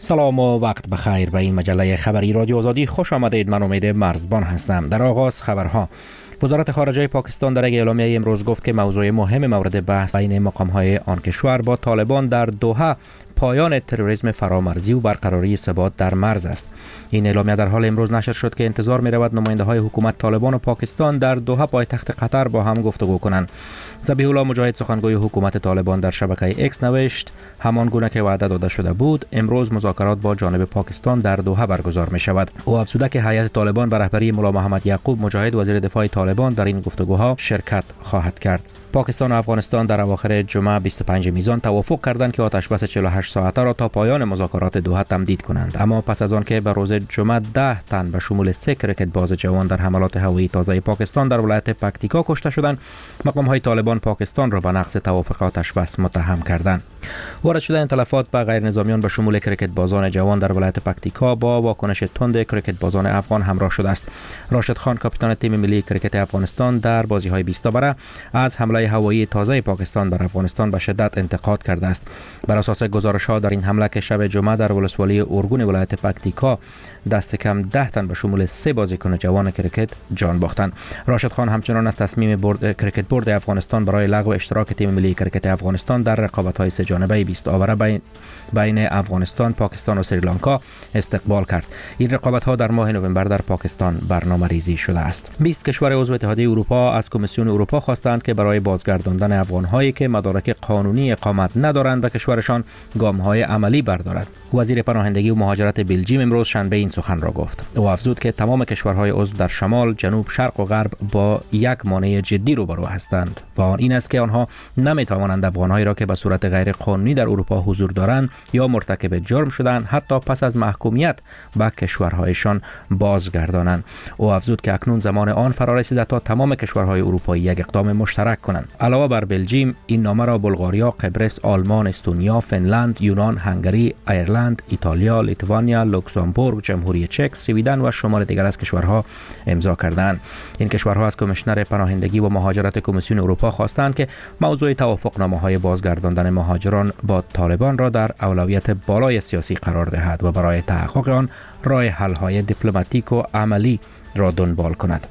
سلام و وقت بخیر به این مجله خبری رادیو آزادی خوش آمدید. من امید مرزبان هستم. در آغاز خبرها. وزارت خارجه پاکستان در یک اعلامیه امروز گفت که موضوع مهم مورد بحث بین مقام‌های آن کشور با طالبان در دوحه پایان تروریسم فرامرزی و برقراری ثبات در مرز است. این اعلامیه در حال امروز نشر شد که انتظار می رود نماینده‌های حکومت طالبان و پاکستان در دوحه پایتخت قطر با هم گفتگو کنند. ذبیح الله مجاهد سخنگوی حکومت طالبان در شبکه ایکس نوشت همان گونه که وعده داده شده بود امروز مذاکرات با جانب پاکستان در دوحه برگزار می شود. او افزوده که هیئت طالبان به رهبری مولا محمد یعقوب مجاهد وزیر دفاع طالبان در این گفتگوها شرکت خواهد کرد. پاکستان و افغانستان در اواخر جمعه 25 میزان توافق کردند که آتش بس 48 ساعته را تا پایان مذاکرات دوحه تمدید کنند، اما پس از آن که به روز جمعه 10 تن به شمول 3 کرکت باز جوان در حملات هوایی تازه پاکستان در ولایت پکتیکا کشته شدند، مقام‌های طالبان پاکستان را به نقض توافق آتش بس متهم کردند. وارد شدن تلفات به غیر نظامیان به شمول کرکت بازان جوان در ولایت پکتیکا با واکنش تند کرکت بازان افغان همراه شده است. راشد خان کاپیتان تیم ملی کرکت افغانستان در بازی‌های 20 بره از حمله هوایی تازه پاکستان بر افغانستان به شدت انتقاد کرده است. بر اساس گزارش‌ها در این حمله که شب جمعه در ولسوالی اورگون ولایت پکتیکا دست کم 10 تن به شمول 3 بازیکن جوان کرکت جان باختند. راشد خان همچنان از تصمیم کرکت بورد افغانستان برای لغو اشتراک تیم ملی کرکت افغانستان در رقابت‌های سه جانبه 20 آوره بین افغانستان، پاکستان و سریلانکا استقبال کرد. این رقابت‌ها در ماه نوامبر در پاکستان برنامه‌ریزی شده است. 20 کشور عضو اتحادیه اروپا از کمیسیون اروپا خواستند که برای بازگرداندن افغان‌هایی که مدارک قانونی اقامت ندارند به کشورشان گام‌های عملی بردارد. وزیر پناهندگی و مهاجرت بلژیم امروز شنبه این سخن را گفت. او افزود که تمام کشورهای عضو در شمال، جنوب، شرق و غرب با یک مانع جدی روبرو هستند و آن این است که آنها نمی‌توانند افغان‌هایی را که به صورت غیر قانونی در اروپا حضور دارند یا مرتکب جرم شدند حتی پس از محکومیت به کشورهایشان بازگردانند. او افزود که اکنون زمان آن فرا رسیده تا تمام کشورهای اروپایی یک اقدام مشترک کنند. علاوه بر بلژیم، این نامه را بلغاریا، قبرس، آلمان، استونیا، فنلند، یونان، هنگری، ایرلند، ایتالیا، لیتوانیا، لوکزامبورگ، جمهوری چک، سویدن و شمار دیگر از کشورها امضا کردند. این کشورها از کمیشنر پناهندگی و مهاجرت کمیسیون اروپا خواستند که موضوع توافقنامه‌های بازگرداندن مهاجران با طالبان را در اولویت بالای سیاسی قرار دهد و برای تحقق آن راه حل‌های دیپلماتیک و عملی را دنبال کند.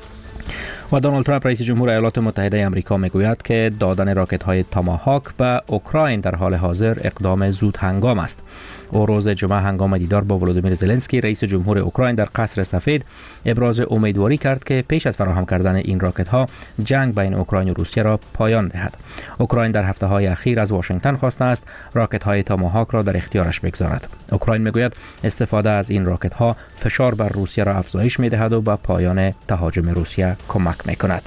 و دونالد ترامپ رئیس جمهور ایالات متحده آمریکا میگوید که دادن راکت‌های تاماهاک به اوکراین در حال حاضر اقدام زود هنگام است. او روز جمعه هنگام دیدار با ولودیمیر زلنسکی رئیس جمهور اوکراین در قصر سفید ابراز امیدواری کرد که پیش از فراهم کردن این راکت‌ها جنگ بین اوکراین و روسیه را پایان دهد. اوکراین در هفته‌های اخیر از واشنگتن خواسته است راکت‌های تاماهاک را در اختیارش بگذارد. اوکراین میگوید استفاده از این راکت‌ها فشار بر روسیه را افزایش می‌دهد و به پایان تهاجم روسیه کمک می‌کند.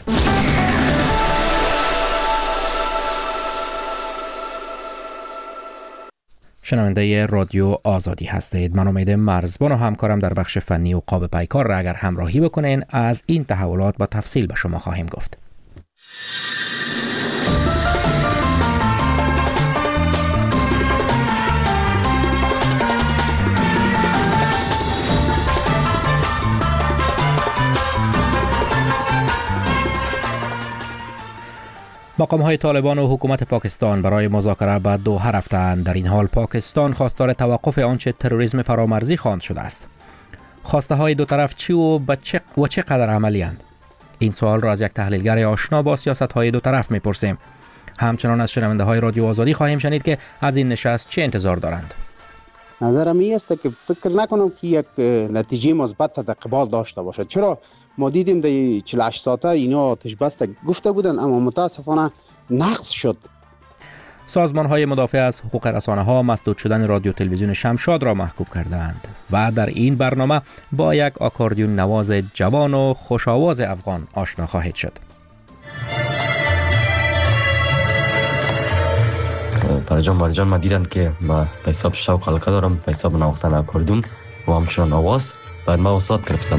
شنونده رادیو آزادی هستید. من امید مرزبان و همکارم در بخش فنی و قاب پیکار را اگر همراهی بکنین از این تحولات با تفصیل به شما خواهیم گفت. مقام‌های طالبان و حکومت پاکستان برای مذاکره به دوحه رفتند. در این حال پاکستان خواستار توقف آنچه تروریسم فرامرزی خواند شده است. خواسته های دو طرف چی و چقدر عملی اند؟ این سوال را از یک تحلیلگر آشنا با سیاست های دو طرف میپرسیم. همچنان از شنونده های رادیو آزادی خواهیم شنید که از این نشست چه انتظار دارند. نظرم این است که فکر نکنم که یک نتیجه مثبت تا قبال داشته باشد. چرا ما دیدیم در 48 ساعته اینا آتش بس گفته بودن اما متاسفانه نقض شد. سازمان های مدافع از حقوق رسانه ها مسدود شدن رادیو تلویزیون شمشاد را محکوم کردند و در این برنامه با یک آکاردیون نواز جوان و خوش‌آواز افغان آشنا خواهید شد. پرجام مارجان ما دیدن که با حساب شوق حلقه دارم، حساب نواختن آکاردیون و همچنان آواز بعد ما وسط گرفتم.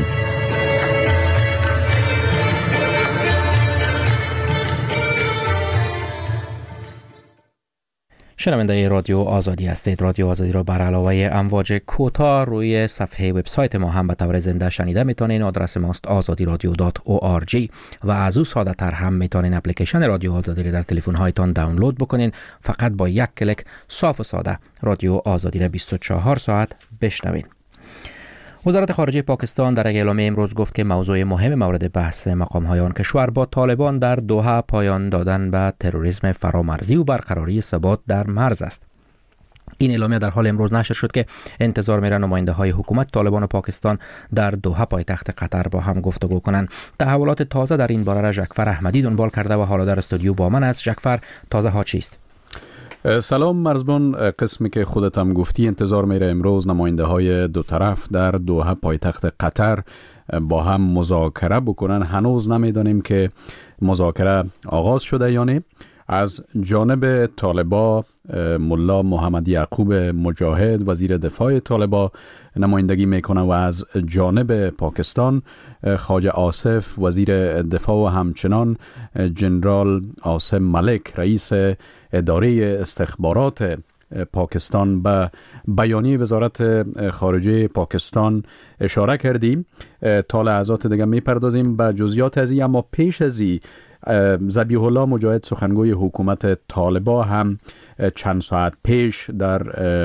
شنونده رادیو آزادی هستید. رادیو آزادی را بر علاوه امواج کوتاه روی صفحه وبسایت ما هم به طور زنده شنیده میتونین. آدرس ماست azadiradio.org و از او ساده تر هم میتونین اپلیکیشن رادیو آزادی را در تلفن هایتان دانلود بکنین. فقط با یک کلیک صاف و ساده رادیو آزادی را 24 ساعت بشنوین. وزارت خارجه پاکستان در یک اعلامیه امروز گفت که موضوع مهم مورد بحث مقام‌های آن کشور با طالبان در دوحه پایان دادن به تروریسم فرامرزی و برقراری ثبات در مرز است. این اعلامیه در حال امروز نشر شد که انتظار میره نماینده‌های حکومت طالبان و پاکستان در دوحه پایتخت قطر با هم گفتگو کنند. تحولات تازه در این باره را جعفر احمدی دنبال کرده و حالا در استودیو با من است. جعفر، تازه ها چیست؟ سلام مرزبان. قسمی که خودت هم گفتی انتظار میره امروز نماینده های دو طرف در دوحه پایتخت قطر با هم مذاکره بکنن. هنوز نمیدانیم که مذاکره آغاز شده یا نه. از جانب طالبا ملا محمد یعقوب مجاهد وزیر دفاع طالبا نمایندگی میکنه و از جانب پاکستان خواجه آصف وزیر دفاع و همچنان جنرال عاصم ملک رئیس اداره استخبارات پاکستان به بیانیه وزارت خارجه پاکستان اشاره کردیم. تا لحظات دیگه میپردازیم به جزئیات از این، اما پیش از این ذبیح الله مجاهد سخنگوی حکومت طالبا هم چند ساعت پیش در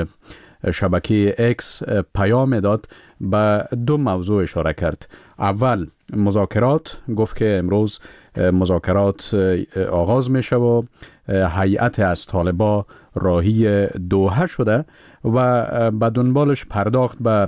شبکه اکس پیام داد به دو موضوع اشاره کرد. اول مذاکرات، گفت که امروز مذاکرات آغاز میشه و هیئت از طالبا راهی دوحه شده و به دنبالش پرداخت به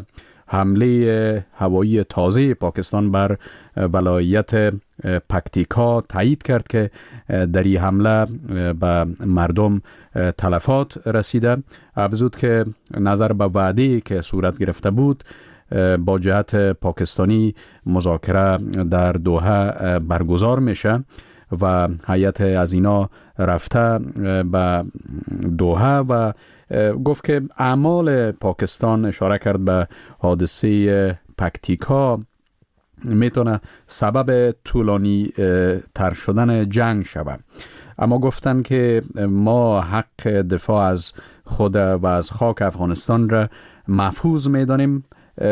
حمله هوایی تازه پاکستان بر ولایت پکتیکا. تایید کرد که در این حمله به مردم تلفات رسیده. افزود که نظر به وعده‌ای که صورت گرفته بود با جهت پاکستانی مذاکره در دوحه برگزار میشه و هیئت از اینا رفته به دوحه و گفت که اعمال پاکستان، اشاره کرد به حادثه پکتیکا، میتونه سبب طولانی تر شدن جنگ شود. اما گفتن که ما حق دفاع از خود و از خاک افغانستان را محفوظ میدانیم،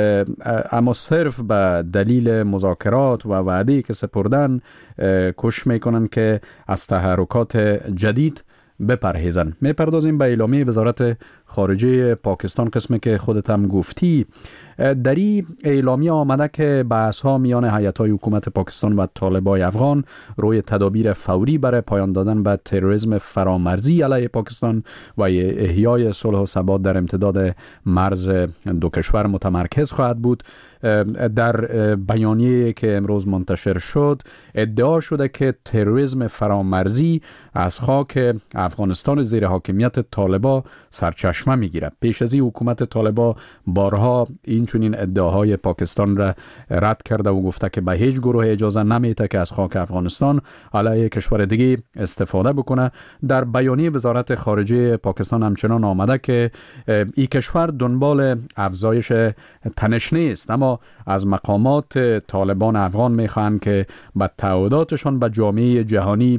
اما صرف به دلیل مذاکرات و وعده‌ای که سپردن کوشش میکنن که از تحرکات جدید بپرهیزن. میپردازیم به اعلامیه وزارت خارجه پاکستان، قسمی که خودت هم گفتی. در این اعلامیه آمده که بحث‌ها میان هیئت‌های حکومت پاکستان و طالبای افغان روی تدابیر فوری برای پایان دادن به تروریسم فرامرزی علیه پاکستان و احیای صلح و ثبات در امتداد مرز دو کشور متمرکز خواهد بود. در بیانیه که امروز منتشر شد ادعا شده که تروریسم فرامرزی از خاک افغانستان زیر حاکمیت طالبا سرچشمه میگیره. پیش از این حکومت طالبا بارها این چنین ادعاهای پاکستان را رد کرده و گفته که به هیچ گروه اجازه نمیده که از خاک افغانستان علیه کشور دیگه استفاده بکنه. در بیانیه وزارت خارجه پاکستان همچنان آمده که این کشور دنبال افزایش تنش نیست، اما از مقامات طالبان افغان میخواهند که به تعهداتشان به جامعه جهانی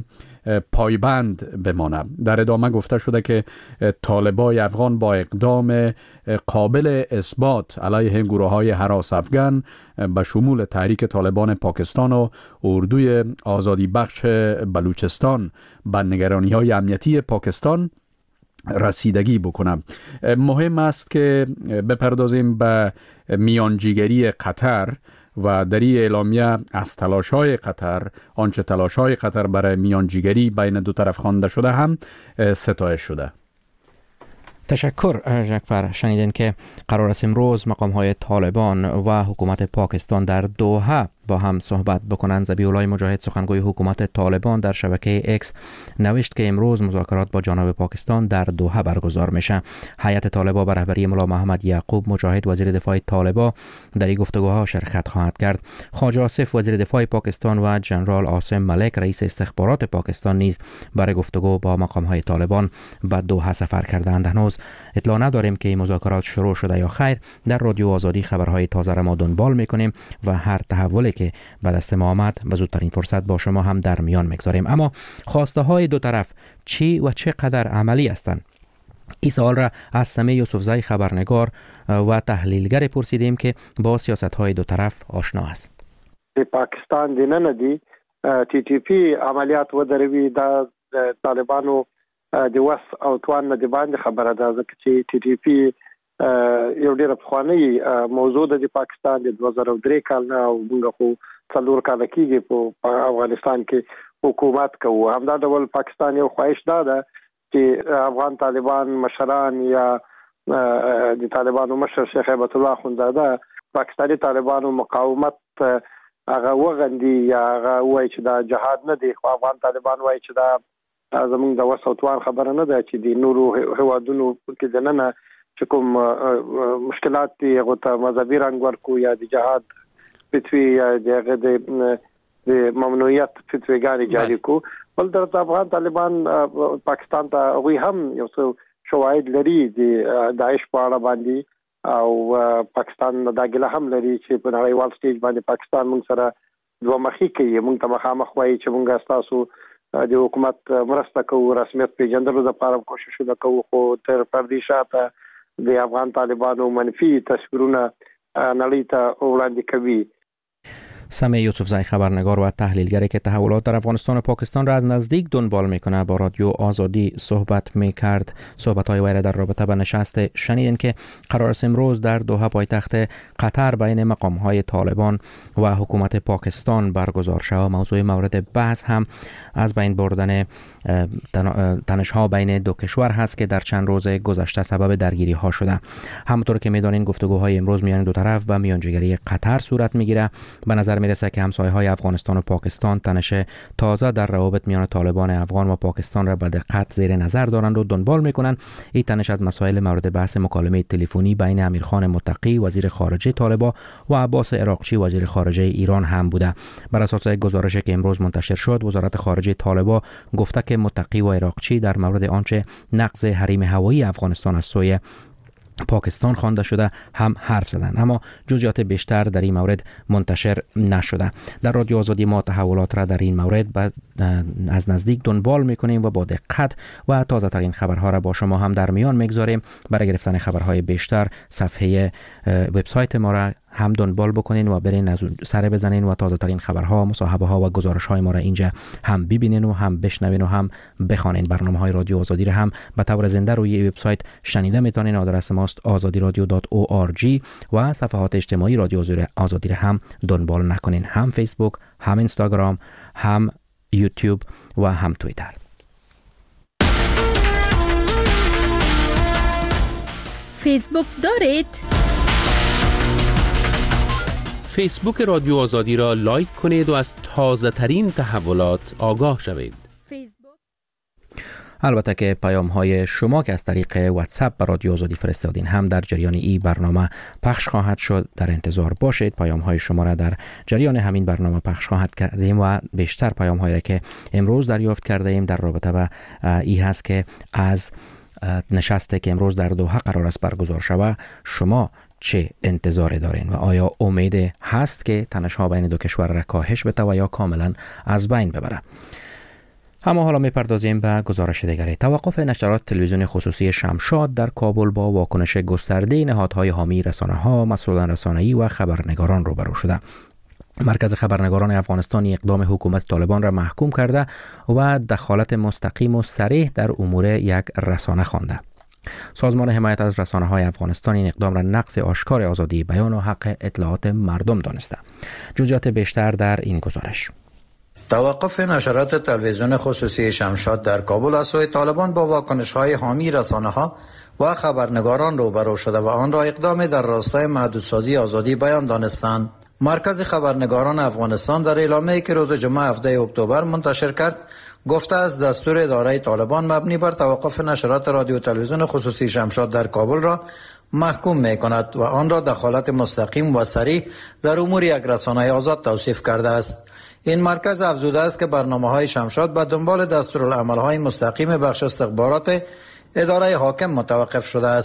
پایبند بمانه. در ادامه گفته شده که طالبای افغان با اقدام قابل اثبات علیه گروه‌های هراس افغان به شمول تحریک طالبان پاکستان و اردوی آزادی بخش بلوچستان به نگرانی‌های امنیتی پاکستان رسیدگی بکنم. مهم است که بپردازیم به میانجیگری قطر و در این اعلامیه از تلاش‌های قطر، آنچه تلاش‌های قطر برای میانجیگری بین دو طرف خوانده شده هم ستایش شده. تشکر جعفر. شنیدین که قرار است امروز مقام‌های طالبان و حکومت پاکستان در دوحه با هم صحبت بکنند. ذبیح الله مجاهد سخنگوی حکومت طالبان در شبکه اکس نوشت که امروز مذاکرات با جانب پاکستان در دوحه برگزار میشه. هیئت طالبا به رهبری ملا محمد یعقوب مجاهد وزیر دفاع طالبا در این گفتگوها شرکت خواهد کرد. خواجه آصف وزیر دفاع پاکستان و جنرال عاصم ملک رئیس استخبارات پاکستان نیز برای گفتگو با مقام‌های طالبان به دوحه سفر کردند. هنوز اطلاع نداریم که این مذاکرات شروع شده یا خیر. در رادیو آزادی خبرهای تازه را ما دنبال میکنیم و هر تحولی که به دست ما آمد به زودترین فرصت با شما هم در میان میگذاریم. اما خواسته های دو طرف چی و چقدر عملی هستند؟ این سوال را از سمیع یوسفزی خبرنگار و تحلیلگر پرسیدیم که با سیاست‌های دو طرف آشنا است. پاکستان دینه ندی ټي ټي پی عملیات ودروي د طالبانو د وس او توان نه دی باندې خبره ده ځکه چې ټي ټي پی یو ډېر افغاني موضوع د پاکستان د 2003 کال نه او موږ خو څلور کال کېږي په افغانستان کې حکومت کوو. همدا ډول پاکستان یو خواهش ده چې افغان طالبان مشران یا د طالبانو مشر شیخ هیبت الله اخوندزاده پاکستاني طالبانو مقاومت هغه وغندي یا هغه وایي چې دا جهاد نه دی، خو افغان طالبان وایي چې دا زمونږ د وسوتوان خبره نه ده چې د نورو هوادونو کې دننه چې کوم مشکلات دي هغه ته مذهبي رنګ ورکو یا د جهاد فتوی یا د ممنوعیت فتویګانې جاری کو. بل د افغان طالبان پاکستان ته وی هم یو څه شواهد لري د داعش په اړه باندې او پاکستان دا ګله هم لري چې په نړیوال سټیج باندې پاکستان موږ سره دوه مخې کوي. موږ ته مخامخ وایي چې موږ تاسو د حکومت مرسته کوو، رسمیت پیژندلو لپاره کوششونه کوو، خو تر پردي شاته د افغان طالبانو منفي تصویرونه نړۍ ته وړاندې کوي. سمیع یوسفزی خبرنگار و تحلیلگری که تحولات در افغانستان و پاکستان را از نزدیک دنبال میکنه با رادیو آزادی صحبت میکرد. صحبت‌های وی را در رابطه به نشست شنیدین که قرار است امروز در دوحه پایتخت قطر بین مقام‌های طالبان و حکومت پاکستان برگزار شود. موضوع مورد بحث هم از بین بردن تنش‌ها بین دو کشور هست که در چند روز گذشته سبب درگیری‌ها شده. همونطور که می‌دانید گفتگوهای امروز میان دو طرف و میانجیگری قطر صورت میگیره. به نظر میرسه که همسایه‌های افغانستان و پاکستان تنش تازه در روابط میان طالبان افغان و پاکستان را به دقت زیر نظر دارند و دنبال میکنند. این تنش از مسائل مورد بحث مکالمه تلفنی بین امیرخان متقی وزیر خارجه طالبان و عباس عراقچی وزیر خارجه ایران هم بوده. بر اساس گزارشی که امروز منتشر شد، وزارت خارجه طالبان گفته که متقی و عراقچی در مورد آنچه نقض حریم هوایی افغانستان از سوی پاکستان خوانده شده هم حرف زدند، اما جزئیات بیشتر در این مورد منتشر نشده. در رادیو آزادی ما تحولات را در این مورد از نزدیک دنبال میکنیم و با دقت و تازه ترین خبرها را با شما هم در میان میگذاریم. برای گرفتن خبرهای بیشتر صفحه وبسایت ما را هم دنبال بکنین و برین سر بزنین و تازه ترین خبرها، مصاحبه ها و گزارش های ما را اینجا هم ببینین و هم بشنوین و هم بخوانین. برنامه های رادیو آزادی را هم به طور زنده روی وبسایت شنیده میتونین. آدرس ماست azadiradio.org و صفحات اجتماعی رادیو آزادی را هم دنبال نکنین، هم فیسبوک، هم اینستاگرام، هم یوتیوب و هم توییتر. فیسبوک دارید؟ فیسبوک رادیو آزادی را لایک کنید و از تازه ترین تحولات آگاه شوید. البته که پیام های شما که از طریق واتساپ به رادیو آزادی فرستادین هم در جریان این برنامه پخش خواهد شد. در انتظار باشید. پیام های شما را در جریان همین برنامه پخش خواهد کردیم و بیشتر پیام هایی را که امروز دریافت کرده ایم در رابطه با این هست که از نشستی که امروز در دوحه قرار است برگزار شود شما چه انتظاری دارین و آیا امید هست که تنش‌ها بین دو کشور را کاهش بده و یا کاملا از بین ببره؟ اما حالا میپردازیم به گزارش دیگری. توقف نشرات تلویزیون خصوصی شمشاد در کابل با واکنش گسترده نهادهای حامی رسانه‌ها، مسئولان رسانه‌ای و خبرنگاران روبرو شده. مرکز خبرنگاران افغانستان اقدام حکومت طالبان را محکوم کرده و دخالت مستقیم و صریح در امور یک رسانه خوانده. سازمان حمایت از رسانه‌های افغانستان این اقدام را نقض آشکار آزادی بیان و حق اطلاعات مردم دانسته. جزئیات بیشتر در این گزارش. توقف نشرات تلویزیون خصوصی شمشاد در کابل از سوی طالبان با واکنش‌های حامی رسانه‌ها و خبرنگاران روبرو شده و آن را اقدام در راستای محدودسازی آزادی بیان دانستند. مرکز خبرنگاران افغانستان در اعلامیه‌ای که روز جمعه 17 اکتبر منتشر کرد گفته از دستور اداره طالبان مبنی بر توقف نشرات رادیو تلویزیون خصوصی شمشاد در کابل را محکوم می‌کند و آن را دخالت مستقیم و صریح در امور یک رسانه آزاد توصیف کرده است. این مرکز افزوده است که برنامه‌های شمشاد به دنبال دستورالعمل‌های مستقیم بخش استخبارات اداره حاکم متوقف شده است.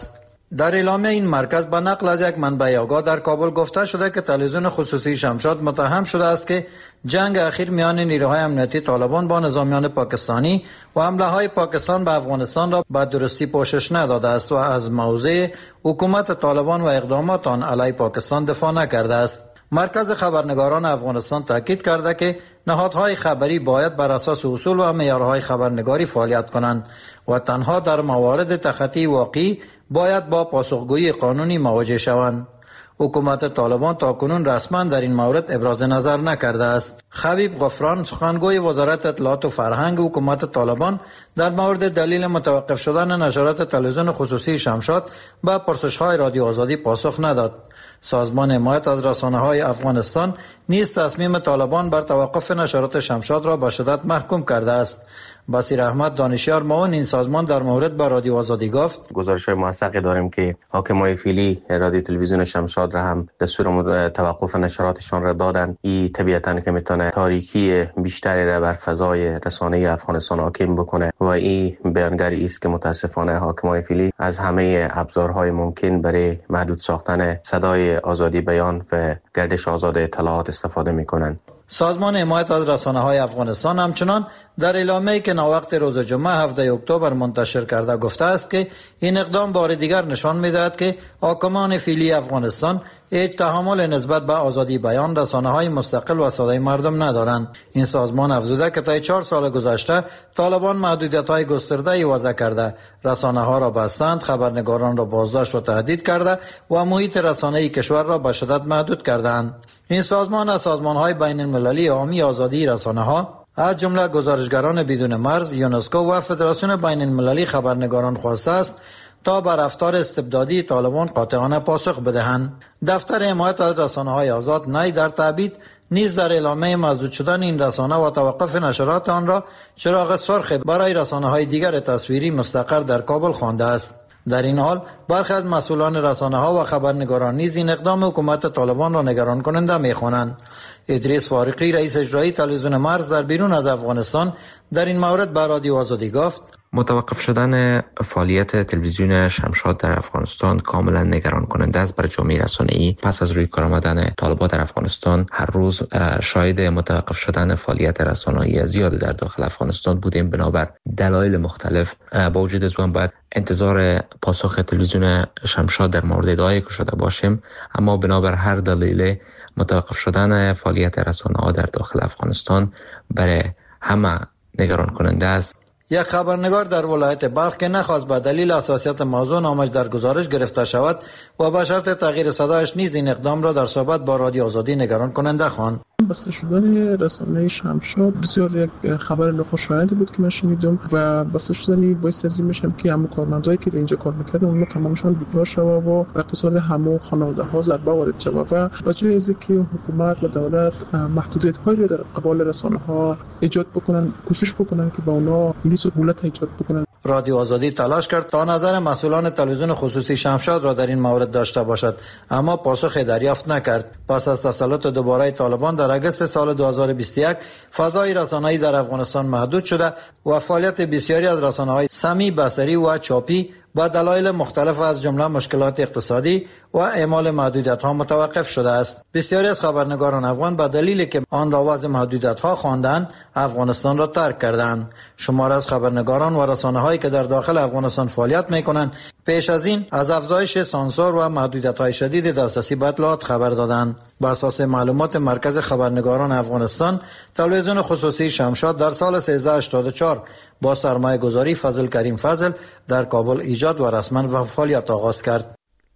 در اعلامیه این مرکز به نقل از یک منبع آگاه در کابل گفته شده که تلویزیون خصوصی شمشاد متهم شده است که جنگ اخیر میان نیروهای امنیتی طالبان با نظامیان پاکستانی و حمله های پاکستان به افغانستان را به درستی پوشش نداده است و از موضع حکومت طالبان و اقدامات آن علیه پاکستان دفاع نکرده است. مرکز خبرنگاران افغانستان تاکید کرده که نهادهای خبری باید بر اساس اصول و معیارهای خبرنگاری فعالیت کنند و تنها در موارد تخطی واقعی باید با پاسخگویی قانونی مواجه شوند. حکومت طالبان تاکنون رسما در این مورد ابراز نظر نکرده است. خبیب غفران سخنگوی وزارت اطلاعات و فرهنگ حکومت طالبان در مورد دلیل متوقف شدن نشرات تلویزیون خصوصی شمشاد به پرسش‌های رادیو آزادی پاسخ نداد. سازمان حمایت از رسانه‌های افغانستان نیز تصمیم طالبان بر توقف نشرات شمشاد را به شدت محکوم کرده است. بصیر احمد دانشیار معاون این سازمان در مورد با رادیو آزادی گفت: گزارش‌های موثقی داریم که حاکمای فعلی رادیو تلویزیون شمشاد را هم دستور توقف نشراتشان را دادن. این طبیعتاً که میتونه تاریکی بیشتری را بر فضای رسانه‌ای افغانستان حاکم بکنه و این بیانگری است که متاسفانه حاکمای فعلی از همه ابزارهای ممکن برای محدود ساختن صدای آزادی بیان و گردش آزاد اطلاعات استفاده میکنند. سازمان حمایت از رسانه‌های افغانستان همچنان در اعلامیه‌ای که ناوقت روز جمعه 7 اکتبر منتشر کرده گفته است که این اقدام بار دیگر نشان می‌دهد که حاکمان فعلی افغانستان هیچ تحمل نسبت به آزادی بیان، رسانه‌های مستقل و صدای مردم ندارند. این سازمان افزوده که طی 4 سال گذشته طالبان محدودیت‌های گسترده‌ای وضع کرده، رسانه‌ها را بستند، خبرنگاران را بازداشت و تهدید کرده و محیط رسانه‌ای کشور را به شدت محدود کردند. این سازمان از سازمان‌های بین‌المللی حامی آزادی رسانه‌ها از جمله گزارشگران بدون مرز، یونسکو و فدراسیون بین‌المللی خبرنگاران خواسته است تا بر رفتار استبدادی طالبان قاطعانه پاسخ بدهند. دفتر حمایت از رسانه‌های آزاد نی در تبعید نیز در اعلامیه مسدود شدن این رسانه و توقف نشرات آن را چراغ سرخ برای رسانه‌های دیگر تصویری مستقر در کابل خوانده است. در این حال برخی از مسئولان رسانه‌ها و خبرنگاران نیز این اقدام حکومت طالبان را نگران کننده می‌خوانند. ادریس فارقی رئیس اجرایی تلویزیون مرز در بیرون از افغانستان در این مورد به رادیو آزادی گفت: متوقف شدن فعالیت تلویزیون شمشاد در افغانستان کاملا نگران کننده است برای جامعه رسانه‌ای. پس از روی کار آمدن طالبان در افغانستان هر روز شاهد متوقف شدن فعالیت رسانه‌ای زیاد در داخل افغانستان بودیم. بنابر دلایل مختلف با وجود از آن باید انتظار پاسخ تلویزیون شمشاد در مورد ادعای که شده باشیم، اما بنابر هر دلیل متوقف شدن فعالیت رسانه‌ها در داخل افغانستان برای همه نگران کننده است. یک خبرنگار در ولایت بلخ که نخواست به دلیل حساسیت موضوع نامش در گزارش گرفته شود و به شرط تغییر صدایش نیز این اقدام را در صحبت با رادیو آزادی نگران کننده خواند. بسته شدن رسانه شمشاد بسیار یک خبر ناخوشایندی بود که من شنیدم و بسته شدن باعث از این میشم که همه کارمندایی که اینجا کار میکردن اونها تمامشان بیکار شوند و اقتصاد همه خانواده‌ها ضربه وارد شود و بجای از اینکه حکومت و دولت محدودیت‌هایی در قبال رسانه‌ها ایجاد بکنن، کوشش بکنن که با اونها سهولت ایجاد بکنن. رادیو آزادی تلاش کرد تا نظر مسئولان تلویزیون خصوصی شمشاد را در این مورد داشته باشد، اما پاسخی دریافت نکرد. پس از تسلط دوباره طالبان در اگست سال 2021 فضای رسانه‌ای در افغانستان محدود شده و فعالیت بسیاری از رسانه‌های سمی، بصری و چاپی با دلایل مختلف از جمله مشکلات اقتصادی و اعمال محدودیت‌ها متوقف شده است. بسیاری از خبرنگاران افغان به دلیلی که آن را وضع محدودیت‌ها خواندند، افغانستان را ترک کردند. شمار از خبرنگاران و رسانه‌هایی که در داخل افغانستان فعالیت می‌کنند، پیش از این از افزایش سانسور و محدودیت‌های شدید دسترسی به اطلاعات خبر دادند. بر اساس معلومات مرکز خبرنگاران افغانستان، تلویزیون خصوصی شمشاد در سال 1384 با سرمایه‌گذاری فضل کریم فضل در کابل ایجاد و رسما فعالیت آغاز کرد.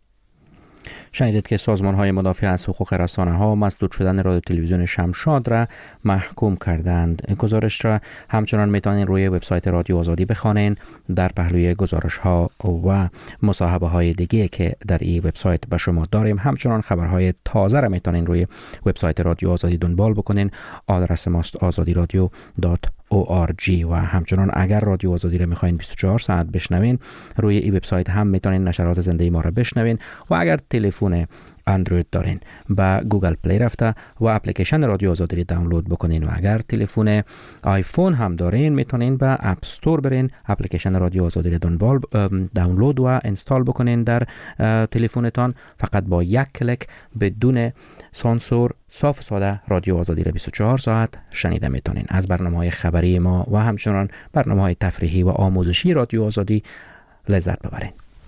شنیدید که سازمان‌های مدافع از حقوق رسانه‌ها مسدود شدن رادیو تلویزیون شمشاد را محکوم کردند. گزارش را همچنان میتونین روی وبسایت رادیو آزادی بخوانین. در پهلوی گزارش‌ها و مصاحبه‌های دیگه که در این وبسایت به شما داریم، همچنان خبرهای تازه را میتونین روی وبسایت رادیو آزادی دنبال بکنین. آدرس ماست azadiradio.org و همچنان اگر رادیو آزادی را میخواین 24 ساعت بشنوین، روی این وبسایت هم میتونین نشرات زنده ما را بشنوین و اگر تلفن اندروید دارین به گوگل پلی رفته و اپلیکیشن رادیو آزادی رو دانلود بکنین و اگر تلفن آیفون هم دارین میتونین به اپ استور برین اپلیکیشن رادیو آزادی رو دانلود و اینستال بکنین در تلفنتان. فقط با یک کلیک بدون سانسور صاف و ساده رادیو آزادی رو 24 ساعت شنیده میتونین. از برنامه‌های خبری ما و همچنان برنامه‌های تفریحی و آموزشی رادیو آزادی لذت ببرین.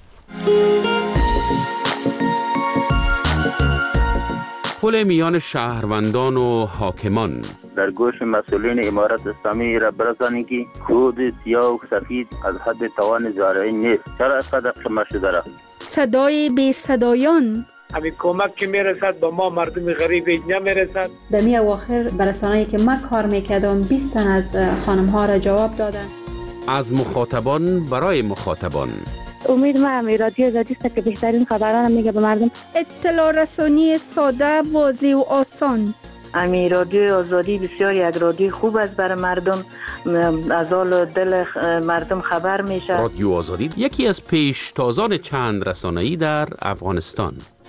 پل میان شهروندان و حاکمان در گوش مسئولین امارت اسلامی را برسانید که خود سیاه و سفید از حد توان زارعی نیست. چرا اینقدر قمه شده را؟ صدای بی صدایان همین کمک که میرسد با ما مردم غریب نمیرسد. در می اواخر برسانه‌ای که من کار میکردم 20 تن از خانم ها را جواب دادن. از مخاطبان برای مخاطبان. امید ما رادیو آزادی است که بهترین خبران میگه به مردم. اطلاع رسانی ساده، واضح و آسان. امی رادیو آزادی بسیار یک رادیو خوب است برای مردم، از حال دل مردم خبر میشه. رادیو آزادی یکی از پیشتازان چند رسانه‌ای در افغانستان.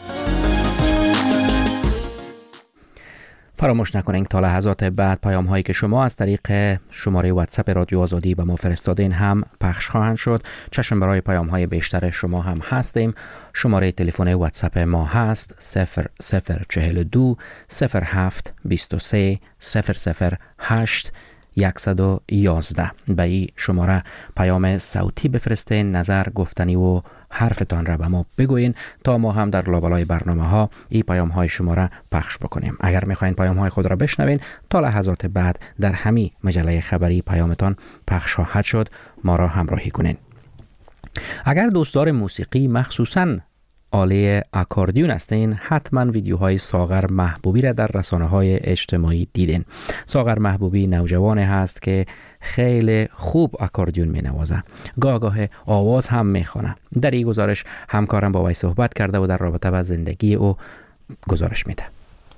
فراموش نکنین تا لحظات بعد پیام هایی که شما از طریق شماره واتساپ رادیو آزادی به ما فرستادین هم پخش خواهند شد. چشم برای پیام های بیشتر شما هم هستیم. شماره تلفن واتساپ ما هست 0042 07 23 008 111. به این شماره پیام صوتی بفرستین، نظر، گفتنی و حرفتان را به ما بگوین تا ما هم در لابلای برنامه ها این پیام های شما را پخش بکنیم. اگر میخواین پیام های خود را بشنوین تا لحظات بعد در همین مجله خبری پیامتان پخش خواهد شد، ما را همراهی کنین. اگر دوستدار موسیقی مخصوصاً آله اکاردیون هستین، حتما ویدیوهای ساغر محبوبی را در رسانه‌های اجتماعی دیدین. ساغر محبوبی نوجوانی هست که خیلی خوب اکاردیون می‌نوازه، گاه آواز هم میخونه. در این گزارش همکارم با وی صحبت کرده و در رابطه با زندگی او گزارش میده.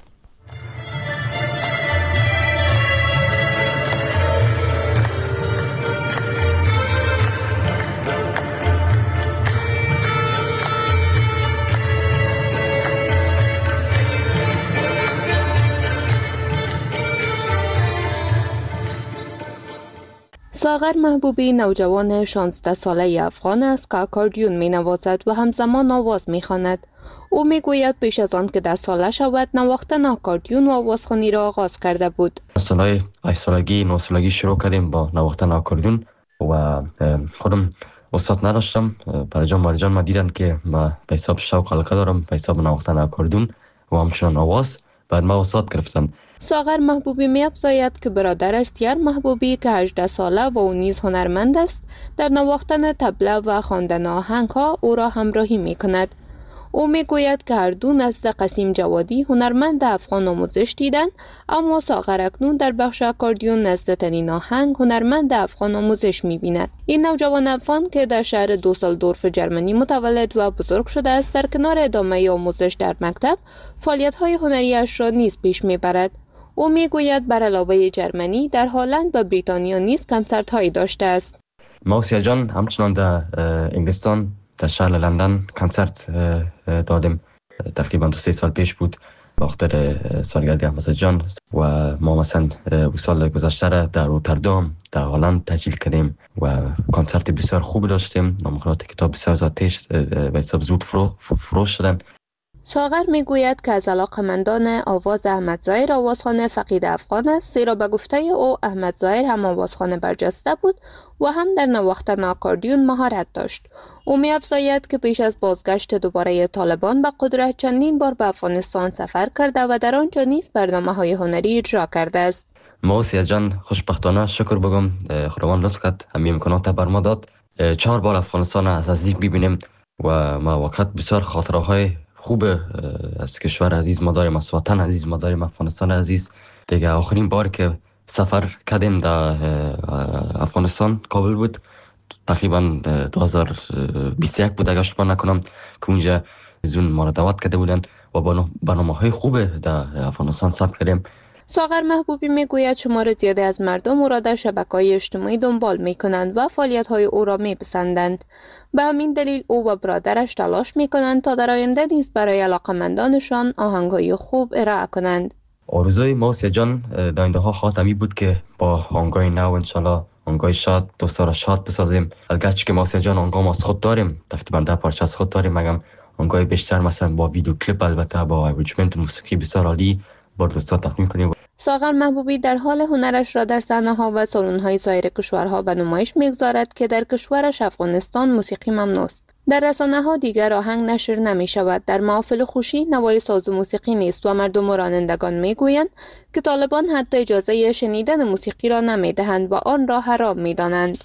ساغر محبوبی نوجوان 16 ساله افغان است که اکاردیون می نوازد و همزمان آواز می خواند. او می گوید پیش از آن که 10 ساله شود نواختن اکاردیون و آوازخوانی را آغاز کرده بود. سالهای 8 سالگی 9 سالگی شروع کردیم با نواختن اکاردیون و خودم استاد نداشتم. پرجان مارجان ما دیدن که ما به حساب شوق علاقه دارم به حساب نواختن اکاردیون و همچنان آواز، بعد ما استاد گرفتن. ساغر محبوبی می افزاید که برادرش سیر محبوبی که 18 ساله و او نیز هنرمند است در نواختن طبله و خواندن آهنگ ها او را همراهی می کند. او می گوید که هر دو نزد قسیم جوادی هنرمند افغان آموزش دیدند، اما ساغر اکنون در بخش اکاردیون نزد تنین آهنگ هنرمند افغان آموزش می بیند. این نوجوان افغان که در شهر دوسلدورف جرمنی متولد و بزرگ شده است، در کنار ادامه آموزش در مکتب فعالیت های هنریش را نیز پیش می برد. او می گوید بر علاوه جرمنی در هلند و بریتانیا نیز کنسرت هایی داشته است. موسیا جان همچنان در انگلستان در شهر لندن کنسرت دادیم. تقریبا 2-3 سال پیش بود وقت سالگرد موسیا جان و ما مثلا سال گذشته در روتردام در هلند تجلیل کردیم و کنسرت بسیار خوب داشتیم. نامخورات کتاب بسیار زیادش به حساب زود فروش شدن. ساغر می گوید که از علاقه‌مندان آواز احمد ظاهر آوازخوان فقید افغان است، زیرا به گفته او احمد ظاهر هم آوازخوان برجسته بود و هم در نواختن اکاردیون مهارت داشت. او می افزاید که پیش از بازگشت دوباره طالبان به قدرت چندین بار به افغانستان سفر کرده و در آنجا نیز برنامه‌های هنری اجرا کرده است. موسیا جان خوشبختانه شکر بگم خداوند لطف کرد، همین امکانات بر ما داد 4 بار افغانستان از نزدیک ببینیم و ما وقت بسیار خاطره‌های خوب از کشور عزیز ما داریم، از وطن عزیز ما داریم، افغانستان عزیز. دیگه آخرین بار که سفر کردیم در افغانستان کابل بود، تقریبا 2021 بود اگه اشتباه نکنم، که اونجا زون ما را دعوت کرده بودن و برنامه‌های خوب در افغانستان ثبت کردیم. ساغر محبوبی میگوید شمار زیادی از مردم او را در شبکه‌های اجتماعی دنبال می‌کنند و فعالیت‌های او را می‌پسندند. به همین دلیل او و برادرش تلاش می‌کنند تا در آینده نیز برای علاقه‌مندانشان آهنگ‌های خوب ارائه کنند. آرزوی ما آسیا جان در آینده ها خاتمی بود که با آهنگای نو انشالله آهنگای شاد دوستا شاد بسازیم. الگرچه که ما آسیا جان آهنگام از خود داریم، تقریبا 10 پارچه از خود داریم، مگم آهنگای بیشتر مثلا با ویدیو کلیپ، البته با ارنجمنت موسیقی بسیار عالی با دوستا تقدیم کنیم. ساغر محبوبی در حال هنرش را در صحنه‌ها و سالن‌های سایر کشورها به نمایش می‌گذارد که در کشورش افغانستان موسیقی ممنوع است. در رسانه‌ها دیگر آهنگ نشر نمی‌شود. در محافل خوشی نوای ساز و موسیقی نیست و مردم و رانندگان می‌گویند که طالبان حتی اجازه شنیدن موسیقی را نمی‌دهند و آن را حرام می‌دانند.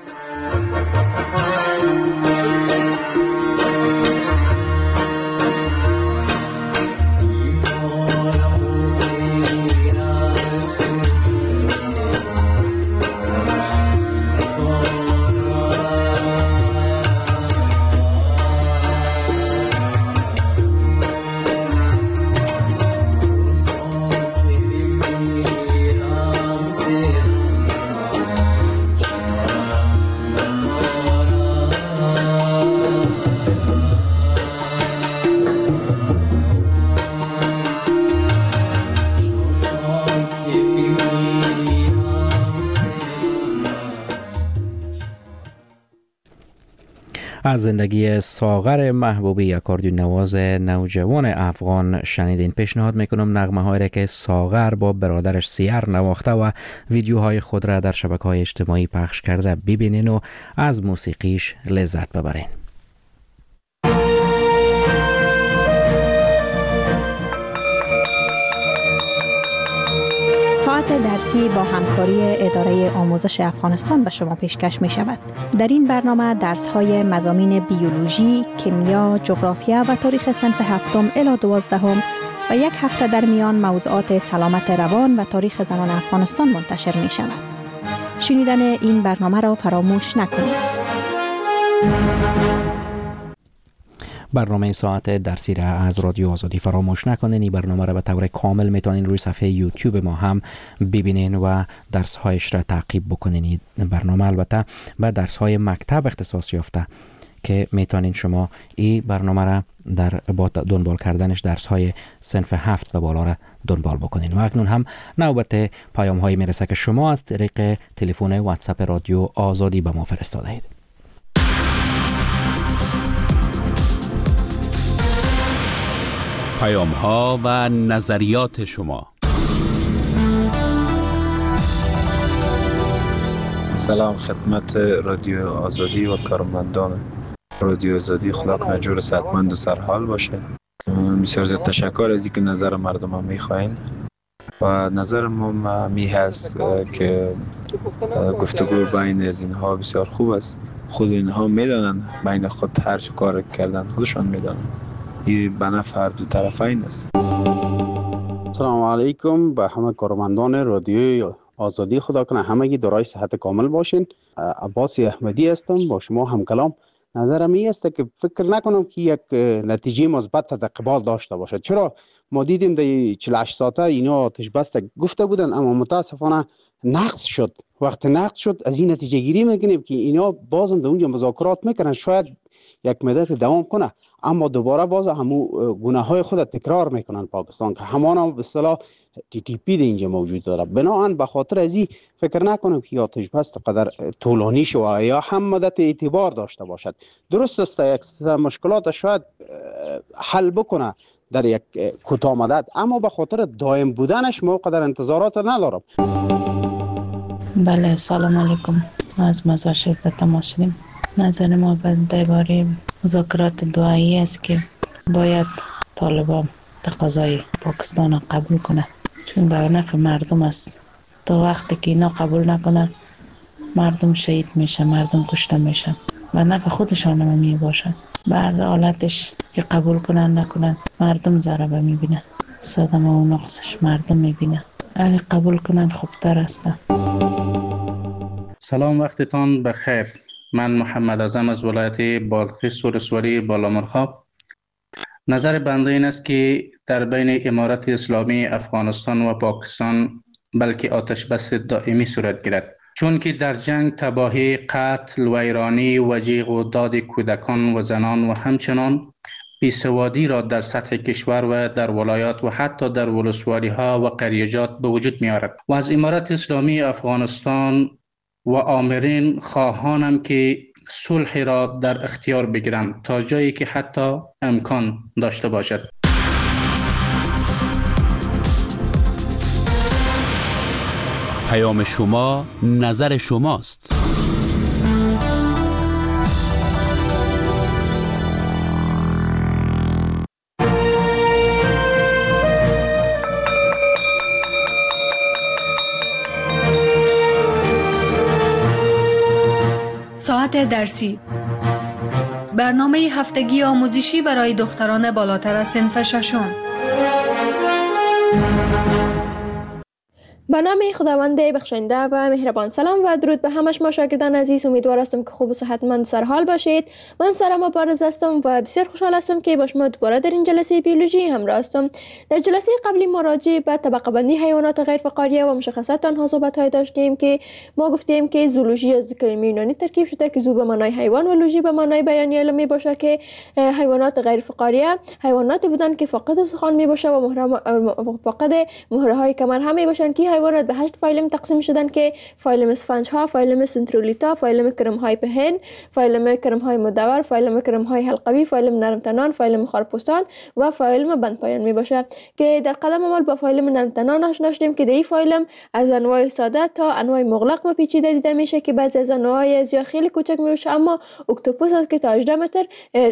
از زندگی ساغر محبوبی، اکاردیون نواز نوجوان افغان شنیدین. پیشنهاد میکنم نغمه هایی را که ساغر با برادرش سیر نواخته و ویدیوهای خود را در شبکه‌های اجتماعی پخش کرده ببینین و از موسیقیش لذت ببرین. ساعت درسی با همکاری اداره آموزش افغانستان به شما پیشکش می شود. در این برنامه درس های مضامین بیولوژی، کیمیا، جغرافیا و تاریخ صنف 7 الی 12 و یک هفته در میان موضوعات سلامت روان و تاریخ زنان افغانستان منتشر می شود. شنیدن این برنامه را فراموش نکنید. برنامه ساعت درسی را از رادیو آزادی فراموش نکنین. این برنامه را به طور کامل میتونین روی صفحه یوتیوب ما هم ببینین و درس هایش را تعقیب بکنین. این برنامه البته به درس های مکتب اختصاص یافته که میتونین شما این برنامه را با دنبال کردنش درس های صنف 7 و بالا را دنبال بکنین. و اکنون هم نوبت پیام هایی میرسه که شما از طریق تلفن واتساپ رادیو آزادی به ما فرستاده اید. پیام ها و نظریات شما. سلام خدمت رادیو آزادی و کارمندان رادیو آزادی. خدا کنه جور صحتمند و سرحال باشه. بسیار زیاد تشکر از اینکه نظر مردم هم میخواین و نظر ما می هست که گفتگو بین از اینها بسیار خوب است. خود اینها میدانن بین خود هر چه کار کردن خودشان میدانن. این به نفع هر دو طرفین است. سلام علیکم به همه کارمندان رادیوی آزادی. خدا کنه همگی دارای صحت کامل باشین. عباس احمدی هستم با شما هم کلام. نظرم این است که فکر نکنم که یک نتیجه مثبت در قبال داشته باشد. چرا ما دیدیم در 48 ساعته اینا آتش بس گفته بودن اما متاسفانه نقض شد. وقتی نقض شد از این نتیجه گیری میکنیم که اینا بازم در اونجا مذاکرات میکنن، شاید یک مدت دوام کنه اما دوباره باز همو گناه های خود تکرار میکنن پاکستان که همان هم به اصطلاح TTP اینجا موجود داره. بنابراین به خاطر از این فکر نکنم که آتش بس قدر طولانی شود یا هم مدت اعتبار داشته باشد. درست است یک مشکلات شاید حل بکنه در یک کوتاه مدت، اما به خاطر دائم بودنش ما قدر انتظارات ندارم. بله سلام علیکم. از مزار شرکت تماس شدیم. نظر ما درباره مذاکرات دوایی است که باید طالبان تقاضای پاکستان را قبول کنه، چون به نفع مردم است. تا وقتی که اینا قبول نکنه مردم شهید میشه، مردم کشته میشن، به نفع خودشان هم می باشه. بعد حالتش که قبول کنن نکنن مردم ضربه میبینه، صدمه و نقصش مردم میبینه. اگه قبول کنن خوبتر است. سلام، وقتتان بخیر. من محمد اعظم از ولایت بادغیس سورسوری بالامرغاب. نظر بنده این است که در بین امارت اسلامی افغانستان و پاکستان بلکه آتش بس دائمی صورت گیرد، چون که در جنگ تباهی، قتل، ویرانی و جیغ و داد کودکان و زنان و همچنان بیسوادی را در سطح کشور و در ولایات و حتی در ولسوالی ها و قریجات به وجود می آورد و از امارت اسلامی افغانستان و آمرین خواهانم که صلح را در اختیار بگیرند تا جایی که حتی امکان داشته باشد. پیام شما، نظر شماست. ساعت درسی، برنامه هفتگی آموزشی برای دختران بالاتر از صنف ششم. به نام خداوند بخشنده و مهربان. سلام و درود به همه شما شاگردان عزیز. امیدوار هستم که خوب و صحتمند سرحال باشید. من سارا مبارز هستم و بسیار خوشحال هستم که با شما دوباره در این جلسه بیولوژی همراه هستم. در جلسه قبلی ما راجع به طبقه بندی حیوانات غیر فقاریه و مشخصات آنها صحبت داشتیم که ما گفتیم که زولوژی از دو کلمه یونانی ترکیب شده که زو به معنای حیوان و لوژی به معنای بیانیه علمی باشه که حیوانات غیر فقاریه حیواناتی بودند که فاقد استخوان می باشه و فاقد مهره‌های کمر هم می باشند که حیوانات به 8 فایلم تقسیم شدن که فایلم اسفنج ها، فایلم سنترولیتا، فایلم کرم های پهن، فایلم کرم های مدور، فایلم کرم های حلقوی، فایلم نرم تنان، فایلم خارپوستان و فایلم بند پایان می باشه که در قدم اول با فایلم نرم تنان آشنا شدیم که این فایلم از انواع ساده تا انواع مغلق و پیچیده دیده میشه که بعضی از انواع یا خیلی کوچک میشه، اما اکتوپوس هست که تا 18 متر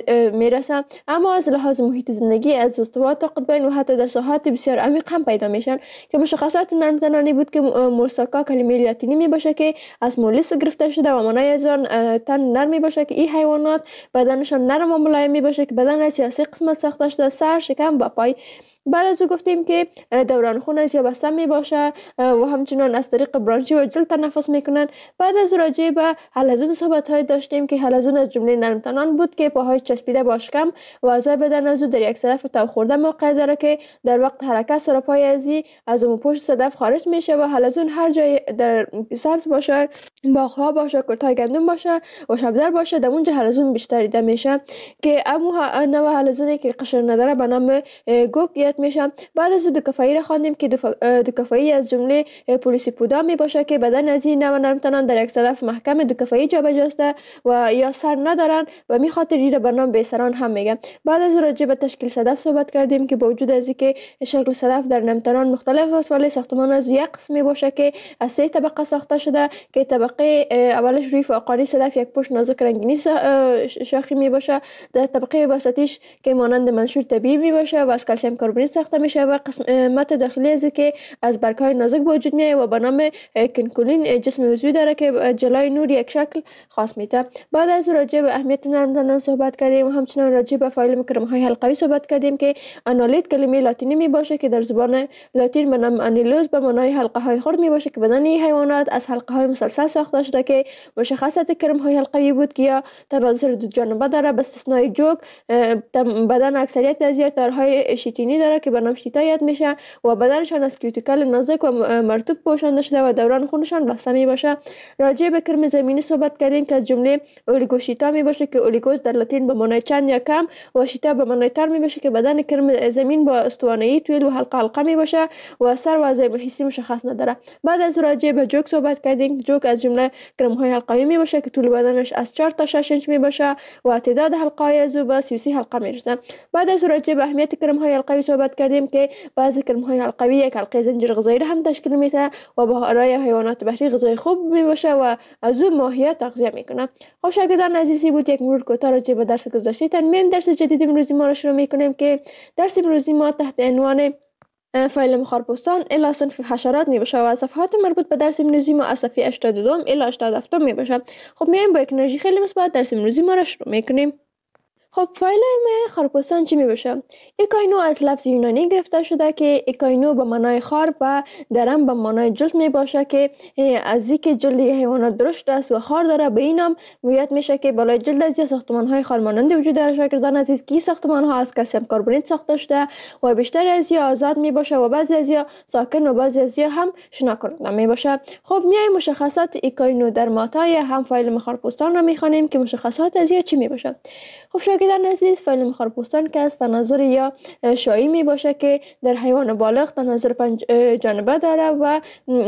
میرسه، اما از لحاظ محیط زندگی از استوا تا قطبین و حتی در ساحات بسیار عمیق هم پیدا میشن که مشخصات نرم تنانی بود که مولساکا کلمه لاتینی می باشه که از مولس گرفته شده و معنای از آن تن نرم می باشه که این حیوانات بدنشان نرم و ملایم می باشه که بدن از سیاسی قسمت ساخته شده، سر، شکم و پای. بعد از او گفتیم که دوران خون از یا بسته می باشه و همچنان از طریق برانشی و جلد تنفس میکنن. بعد از راجع به حلزون صحبت های داشتیم که حلزون از جمله نرم تنان بود که پاهای چسبیده با شکم و اعضای بدن از او در یک صدف تو خورده موقع داره که در وقت حرکت سر پای از اون پشت صدف خارج میشه و حلزون هر جای در سبز باشه، باغ‌ها باشه، کورتای گندم باشه و شبدر باشه، در اونجا حلزون بیشتر دیده میشه که اما نوع حلزونی که قشر نداره به نام گوک میشه. بعد از دو کفایی را خواندیم که دو کفایی از جمله پولیسیپودا می باشه که بدن از این نوع نرم تنان در یک صدف محکم دو کفایی جابجاسته و یا سر ندارن و می خاطر این را به نام بیسران هم میگه. بعد از راجع به تشکیل صدف صحبت کردیم که با وجود از اینکه شکل صدف در نرم تنان مختلف است ولی ساختمان از یک قسمی باشه که از 3 طبقه ساخته شده که طبقه اولش روی فوقانی صدف یک پشت نازک رنگینی شاخی می باشه، در طبقه وسطیش که مانند منشور طبیعی می باشه و از کلسیم کربونیت ساخته میشه و قسمت داخلی از که از برگ‌های نازک به وجود میاد و به نام کنکولین جسم عضوی داره که جلوی نور یک شکل خاص میده. بعد از راجع به اهمیت نرم تنان صحبت کردیم و همچنین راجع به فایلم کرم‌های حلقوی صحبت کردیم که آنالیت کلمه لاتینی می باشه که در زبان لاتین به نام آنیلوز به معنای حلقه های خرد می باشه که بدن حیوانات از حلقه های مسلسل ساخته شده که مشخصات کرم‌های حلقوی بود که یا تناظر دو جانبه داره به استثنای جوک. بدن اکثریت از تارهای شیتینی داره که به نام شیتا یاد میشه و بدنشان از کیوتیکل نازک و مرطوب پوشانده شده و دوران خونشان بسته می باشه. راجع به کرم زمینی صحبت کردیم که از جمله اولیگوشیتا می باشه که اولیگوس در لاتین به معنای چند یا کم و شیتا به معنای تر می باشه که بدن کرم زمین با استوانه‌ای طویل و حلقه می باشه و سر و عضله حسی مشخص نداره. بعد از راجع به جوک صحبت کردیم. جوک از جمله کرم‌های حلقوی می باشه که طول بدنش از 4 تا 6 انچ می باشه و تعداد حلقه‌های از او به 33 حلقه می رسه. بعد از راجع به اهمیت کرم‌های حلقوی صحبت کردیم که بعضی کرم‌های حلقوی یک حلقه زنجیر غذایی را هم تشکیل میده و برای حیوانات بحری غذای خوب می باشه و از او ماهیات تغذیه میکنه. خب شاگردان عزیزی بود یک مرور کوتاه راجع به درس گذشته ترمیم. درس جدید امروزی ما را شروع میکنیم که درس امروزی ما تحت عنوان فایلم خارپوستان الی صنف حشرات می باشه و صفحات مربوط به درس امروزی ما از صفحه 82 الی 87 می باشه. خب میایم با یک انرژی خیلی مثبت درس امروزی ما را شروع میکنیم. خب فایل خارپوستان چی می باشه؟ ایکاینو از لفظ یونانی گرفته شده که ایکاینو به معنای خار و درم به معنای جلد می باشه که از اینکه جلد حیوانات درشت است و خار داره به این نام مویت میشه که بالای جلد از ساختمان های خارمانند وجود داره. شاگردان عزیز که ساختمان ها از کلسیم کربونیت ساخته شده و بیشتر از آزاد می باشه و بعضی از ساکن و بعضی از هم شنا کننده می باشه. خب میایم مشخصات ایکاینو در ماتای هم فایل خارپوستان را میخوانیم که مشخصات از چی می باشه. خب شاگردان عزیز فایل خارپوستان که از تناظر یا شایی می باشه که در حیوان بالغ تناظر 5 جانبه داره و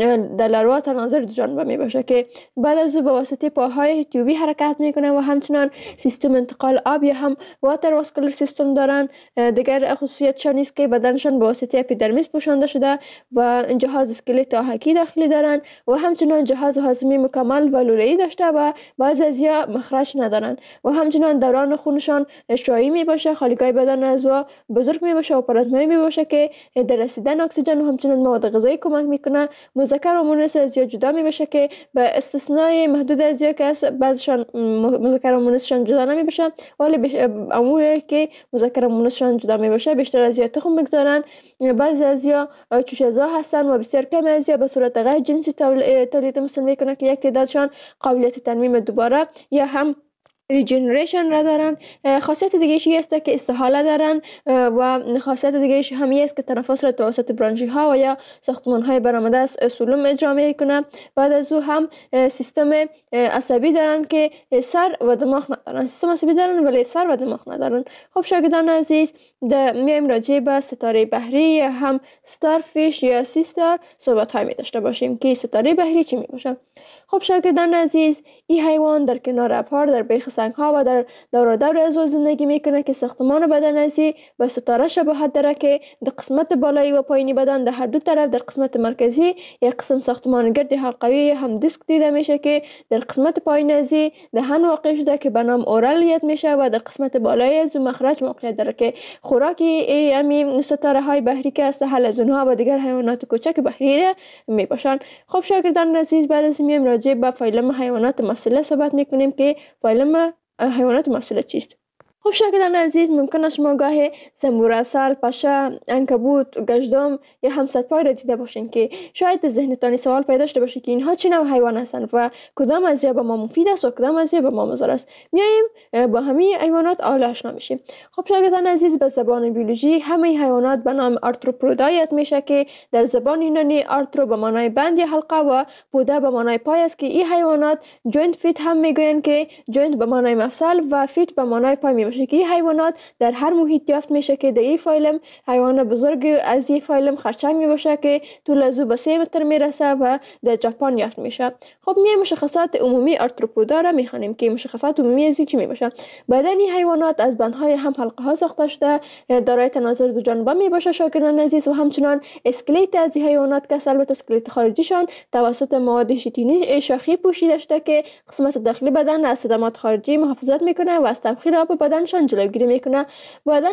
در لاروا تناظر 2 جانبه می باشه که بعد از او به واسطه پاهای تیوبی حرکت میکنه و همچنان سیستم انتقال آب یا هم واتر واسکولار سیستم دارن. دیگر خصوصیتشان است که بدنشان به واسطه اپیدرمیس پوشانده شده و جهاز اسکلت آهکی داخلی دارن و همچنان جهاز هاضمه مکمل و لوله‌ای داشته و بعضی از مخرج ندارن و همچنان دوران خونشان شایی می باشه. خالیگاه بدن از و بزرگ می باشه و پلازمایی می باشه که در رسیدن اکسیژن و همچنان مواد غذایی کمک میکنه. مذکر و مؤنث از جدا می باشه که به استثنای محدود از که بعضشان مذکر و مؤنثشان جدا نمی باشه ولی عمومی که مذکر و مؤنثشان جدا می باشه بیشتر از تخم میگذارن. بعضی از چوشه‌زا هستن و بسیار کم از به صورت غیر جنسی تولید مثل میکنه که یک تعدادشان قابلیت ترمیم دوباره یا هم ریجنریشن را دارن. خاصیت دیگه‌ایش است که استحاله دارن و خاصیت دیگه‌ایش هم است که تنفس را توسط برانشی ها و یا ساختمان های برآمده از سلوم اجرا میکنه. بعد از او هم سیستم عصبی دارن که سر و دماغ ندارن. سیستم عصبی دارن ولی سر و دماغ ندارن. خب شاگردان عزیز میایم راجع به ستاره بحری هم ستارفیش یا سی ستار صحبت های می داشته باشیم که ستاره بحری چی می باشه. خب شاگردان عزیز این حیوان در کنار ابرها در بیخ سنگ ها و در دور از زندگی میکنه که ساختمان بدن ازی به ستاره شباهت داره که در قسمت بالایی و پایینی بدن در هر دو طرف در قسمت مرکزی یک قسم ساختمان گرد حلقوی هم دیسک دیده میشه که در قسمت پایین ازی دهن واقع شده که به نام اورالیت میشه و در قسمت بالایی از مخرج موقعیت داره که خوراکی همین ستاره های بحری که است حلزون ها و دیگر حیوانات کوچک بحری را می باشند. خب شاگردان عزیز بعد از میم راجع به فایلم حیوانات مفصله صحبت میکنیم که فایلم حیوانات مفصله چیست. خب شاگردان عزیز ممکن است شما گاهی زنبور اصل، پشه، عنکبوت، گژدم یا هم صدپای را دیده باشین که شاید ذهنتان سوال پیدا شده باشه که اینها چه نوع حیوان هستند و کدام از به ما مفید است و کدام از به ما مضر است. میایم با همه حیوانات آشنا میشیم. خب شاگردان عزیز به زبان بیولوژی همه حیوانات به نام آرتروپودا یاد میشه که در زبان یونانی آرترو به معنای بند یا حلقه و پودا به معنای پای است که این حیوانات جوینت فیت هم میگویند که جوینت به معنای مفصل و فیت به معنای پای میباشه که این حیوانات در هر محیط یافت میشه که در این فایلم حیوان بزرگ از این فایلم خرچنگ میباشه که طول از او به 3 متر میرسه و در ژاپن یافت میشه. خب میایم مشخصات عمومی آرتروپودا را میخوانیم که مشخصات عمومی از چی میباشه. بدن این حیوانات از بندهای هم حلقه ها ساخته شده، دارای تناظر دو جانبه میباشه شاگردان عزیز و همچنان اسکلت از این حیوانات که البته اسکلت خارجیشان توسط مواد شیتینی شاخی پوشیده شده که قسمت داخلی بدن از صدمات خارجی محافظت میکنه و از تبخیر آب بدنشان جلوگیری میکنه. بدن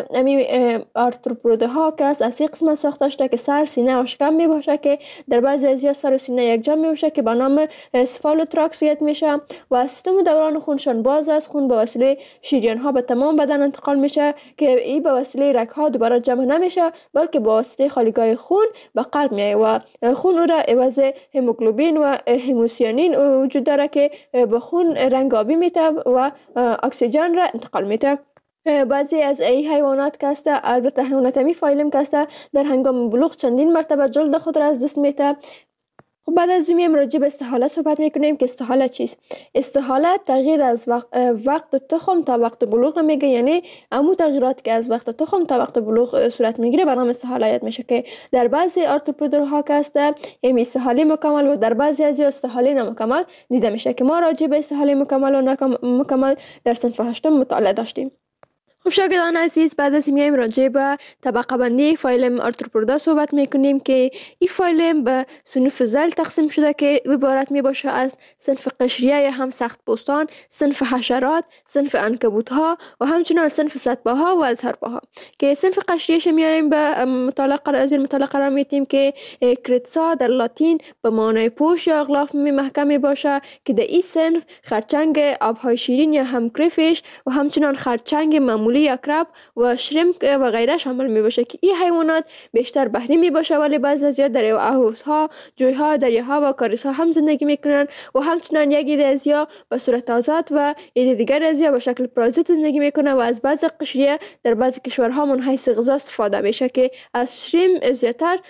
آرتروپوداها که از این قسمت ساخته شده که سر، سینه و شکم میباشه که در بعضی از سر و سینه یک جا میباشه که به نام اسفالوتراکس یاد میشه و سیستم دوران خونشان باز است. خون به وسیله شریان ها به تمام بدن انتقال میشه که این به وسیله رگ ها دوباره جمع نمیشه بلکه به واسطه خالیگاه خون به قلب میایه و خون او را عوض هموگلوبین و هموسیانین وجود داره که به خون رنگ آبی میده و اکسیژن را انتقال میده. بعضی از این حیوانات که است البته حیوانات می فایلم که است در هنگام بلوغ چندین مرتبه جلد خود را از دست میده. بعد از این راجع به استحاله صحبت میکنیم که استحاله چیست. استحاله تغییر از وقت تخم تا وقت بلوغ میگه، یعنی عمو تغییرات که از وقت تخم تا وقت بلوغ صورت میگیره به نام استحاله یاد میشه که در بعضی آرتروپوداها که است استحاله مکمل و در بعضی از استحاله نامکمل دیده میشه که ما راجع به استحاله مکمل و نامکمل در صنف 8 مطالعه داشتیم. خب شاگردان عزیز، بعد از میایم راجع به طبقه بندی فایلم آرتروپودا صحبت میکنیم که این فایلم به صنوف ذیل تقسیم شده که عبارت می باشه از صنف قشریه یا هم سخت پوستان، صنف حشرات، صنف عنکبوت ها و همچنین صنف سطبه ها و ازهرپا ها. که صنف قشریش میاریم به مطالعه قرار میتیم که کریتسا در لاتین به معنای پوش یا اغلاف محکم می باشه که در این صنف خرچنگ آبهای شیرین یا هم کریفیش و همچنین خرچنگ معمولی یا کرب و شریمپ و غیره شامل می باشه که این حیوانات بیشتر بحری می باشه، ولی بعضی از زیاد در اهوزها، جویها، دریاها و کاریسها هم زندگی میکنن و همچنین یک عده از یا به صورت آزاد و عده دیگر از یا به شکل پارازیت زندگی میکنه و از بعضی قشریه در بعضی کشورها من حیث غذا استفاده میشه که از شریم زیادتر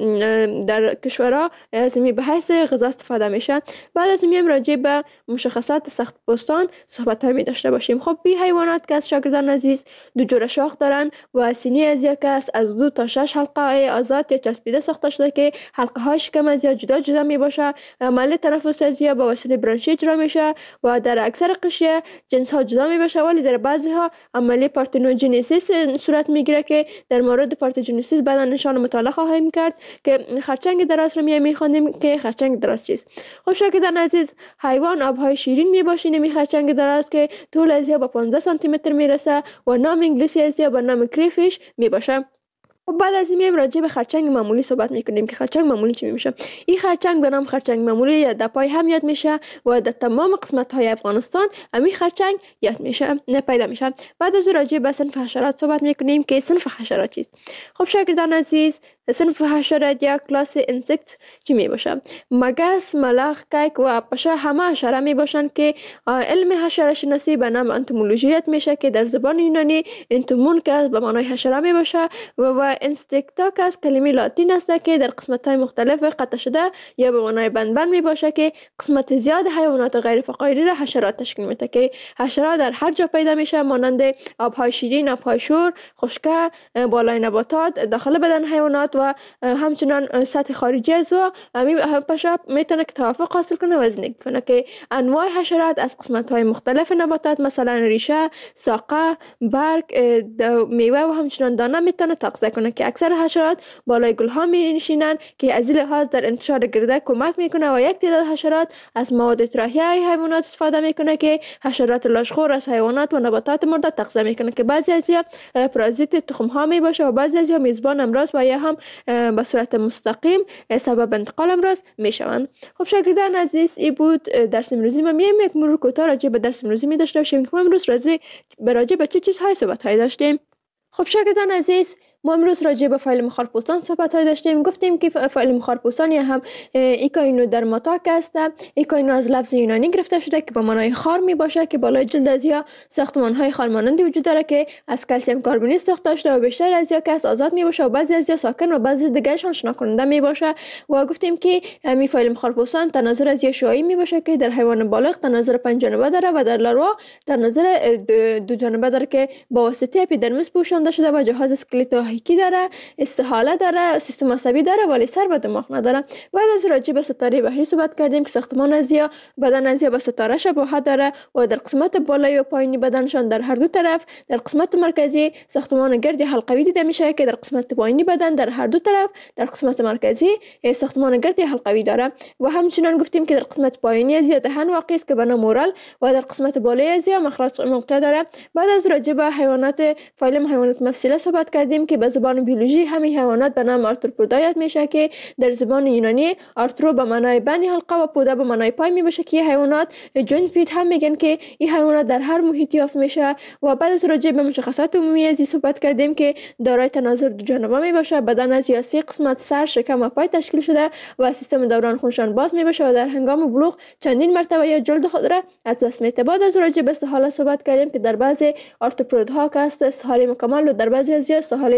در کشورها از به حیث غذا استفاده میشه. بعد از میایم راجع به مشخصات سخت پوستان صحبت می داشته باشیم. خب این حیوانات که از شاگردان عزیز دو جور شاخ دارن و سینه از یک است از 2 تا 6 حلقه آزاد یا چسبیده ساخته شده که حلقه های شکم از یا جدا جدا می باشه. عمل تنفس از یا با وسیله برانشی اجرا میشه و در اکثر قشریه جنس ها جدا می باشه، ولی در بعضی ها عمل پارتنوژنیسیس صورت میگیره که در مورد پارتنوژنیسیس بعدا نشان مطالعه خواهیم کرد که خرچنگ دراز رو میخوانیم که خرچنگ دراز چیست. خب شاگردان عزیز، حیوان آبهای شیرین می باشه نمی خرچنگ دراز که طول از یا با 15 سانتی متر میرسه و نام انگلیسی از یا به نام کریفیش می باشه. و بعد از این میایم راجع به خرچنگ معمولی صحبت میکنیم که خرچنگ معمولی چی میشه. این خرچنگ به نام خرچنگ معمولی یا دپای هم یاد میشه و در تمام قسمت های افغانستان همین خرچنگ یاد میشه پیدا میشه. بعد از راجع به صنف حشرات صحبت میکنیم که صنف حشرات چیست. خب شاگردان عزیز، صنف حشرات یا کلاس انسکت چی می باشه؟ مگس، ملخ، کیک و پشه همه حشره می باشن که علم حشره شناسی به نام انتومولوژی یاد میشه که در زبان یونانی انتومون که به معنای حشره می باشه و انستکتا که از کلمه لاتین است که در قسمت های مختلف قطع شده یا به معنای بند می باشه که قسمت زیاد حیوانات غیر فقاری را حشرات تشکیل میده که حشرات در هر جا پیدا میشه، مانند آبهای شیرین، آبهای شور، خشکه، بالای نباتات، داخل بدن حیوانات و همچنان سطح خارجی از و همین پشه میتونه که توافق حاصل کنه و زندگی کنه که انواع حشرات از قسمت های مختلف نباتات مثلا ریشه، ساقه، برگ، میوه و همچنان دانه میتونه تغذیه کنه که اکثر حشرات بالای گل ها می نشینن که از این لحاظ در انتشار گرده کمک میکنه و یک تعداد حشرات از مواد اطراحی حیوانات استفاده میکنه که حشرات لاشخور از حیوانات و نباتات مرده تغذیه میکنه که بعضی از پارازیت تخم ها می باشه و بعضی از میزبان امراض و یا هم به صورت مستقیم سبب انتقال امراض می شوند. خب شاگردان عزیز، این بود درس امروزی ما. میایم یک مرور کوتاه راجع به درس امروزی می داشته باشیم که ما امروز راجع به چه چیزهای صحبت های داشتیم. خب شاگردان عزیز، ما امروز راجع به فایل خارپوستان صحبت های داشتیم. گفتیم که فایل خارپوستان یا هم ایکاینو درماتاک است. ایکاینو از لفظ یونانی گرفته شده که به معنای خار می باشه که بالای جلد از یا ساختمان های خارمانندی وجود داره که از کلسیم کربونیت ساخته شده و بیشتر از یا که از آزاد می باشه و بعضی از یا ساکن و بعضی دیگرشان شنا کننده می باشه. و گفتیم که همین فایل خارپوستان تناظر از یا شعاعی می باشه که در حیوان بالغ تناظر 5 جانبه داره و در لاروا تناظر 2 جانبه داره که با واسطه اپیدرمیس پوشانده شده و جهاز اسکلتوهیکی داره، استحاله داره، سیستم عصبی داره ولی سر و دماغ نداره. بعد از راجع به ستاره بحری صحبت کردیم که ساختمان از یا بدن از یا به ستاره شباهت داره و در قسمت بالایی و پایینی بدنشان در هر دو طرف در قسمت مرکزی ساختمان گرد حلقوی دیده میشه که در قسمت پایینی بدن در هر دو طرف در قسمت مرکزی ساختمان گرد حلقوی داره. و همچنین گفتیم که در قسمت پایینی از یا دهن واقع است که به نام اورال و در قسمت بالایی از یا مخرج موقع داره. بعد از راجع به حیوانات فایلم حیوانات مفصله صحبت کردیم که به زبان بیولوژی همین حیوانات به نام آرتروپودا یاد میشه که در زبان یونانی آرترو به معنای بند حلقه و پودا به معنای پای می باشه که حیوانات جوینت فیت هم میگن که این حیوانات در هر محیطی یافت میشه. و بعد از راجع به مشخصات عمومی از صحبت کردیم که دارای تناظر 2 جانبه می باشه، بدن از یا 3 قسمت سر، شکم و پای تشکیل شده و سیستم دوران خونشان باز می باشه و در هنگام بلوغ چندین مرتبه یا جلد خود را از دست میده. بعد از راجع به سهاله صحبت کردیم که در بعضی آرتروپودها که است سهاله مکمل و در بعضی از یا سهاله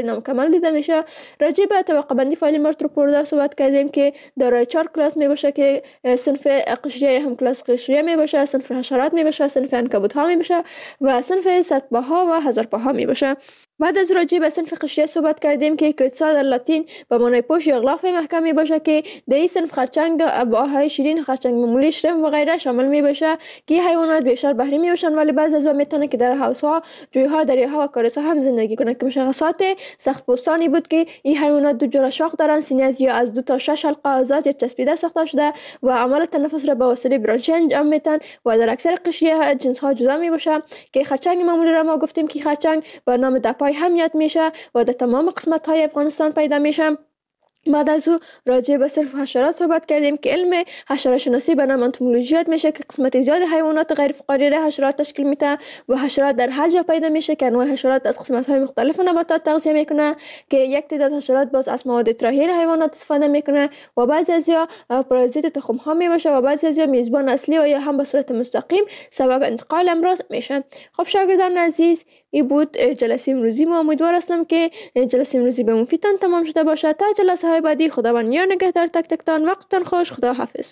نامکمل دیده میشه. راجع به طبقه بندی فایل مارتروپوردا صحبت کردیم که دارای 4 کلاس می باشه که صنف قشریه هم کلاس قشریه می باشه، صنف حشرات می باشه، صنف عنکبوت ها می باشه و صنف سطبه ها و هزارپا ها می باشه. بعد از راجع به صنف قشریه صحبت کردیم که کریتسا در لاتین به معنای پوش یا غلاف محکم می باشه که در این صنف خرچنگ، ابعاهای شیرین، خرچنگ معمولی، شرم و غیره شامل می باشه که حیوانات بیشتر بحری می باشن، ولی بعضی از میتونه که در حوض ها، جویها، دریاها و کارسها هم زندگی کنند که مشخصات سخت پوستانی بود که این حیوانات دو جور شاخ دارن، سینه یا از 2 تا 6 حلقه آزاد یا چسبیده ساخته شده و عمل تنفس را به وسیله برانچی انجام میدن و در اکثر قشریه جنس ها جدا می باشه که خرچنگ معمولی را ما گفتیم که خرچنگ به نام دپای هم یاد میشه و در تمام قسمت های افغانستان پیدا میشه. بعد از او راجع به صنف حشرات صحبت کردیم که علم حشره شناسی به نام انتومولوژی یاد میشه که قسمت زیاد حیوانات غیر فقاریه حشرات تشکیل میده و حشرات در هر جا پیدا میشه که انواع حشرات از قسمت های مختلف نباتات تغذیه میکنه که یک تعداد حشرات باز از مواد طراحی حیوانات استفاده میکنه و بعضی از یا پارازیت تخم ها میباشه و بعضی از یا میزبان اصلی و یا هم به صورت مستقیم سبب انتقال امراض میشه. خب شاگردان عزیز، این بود جلسه امروزی ما. امیدوار هستم که جلسه امروزی به مفیدتان تمام شده باشه. تا جلسه های بعدی خداوند یار نگهدار تک تکتان. وقتتان خوش. خدا حافظ.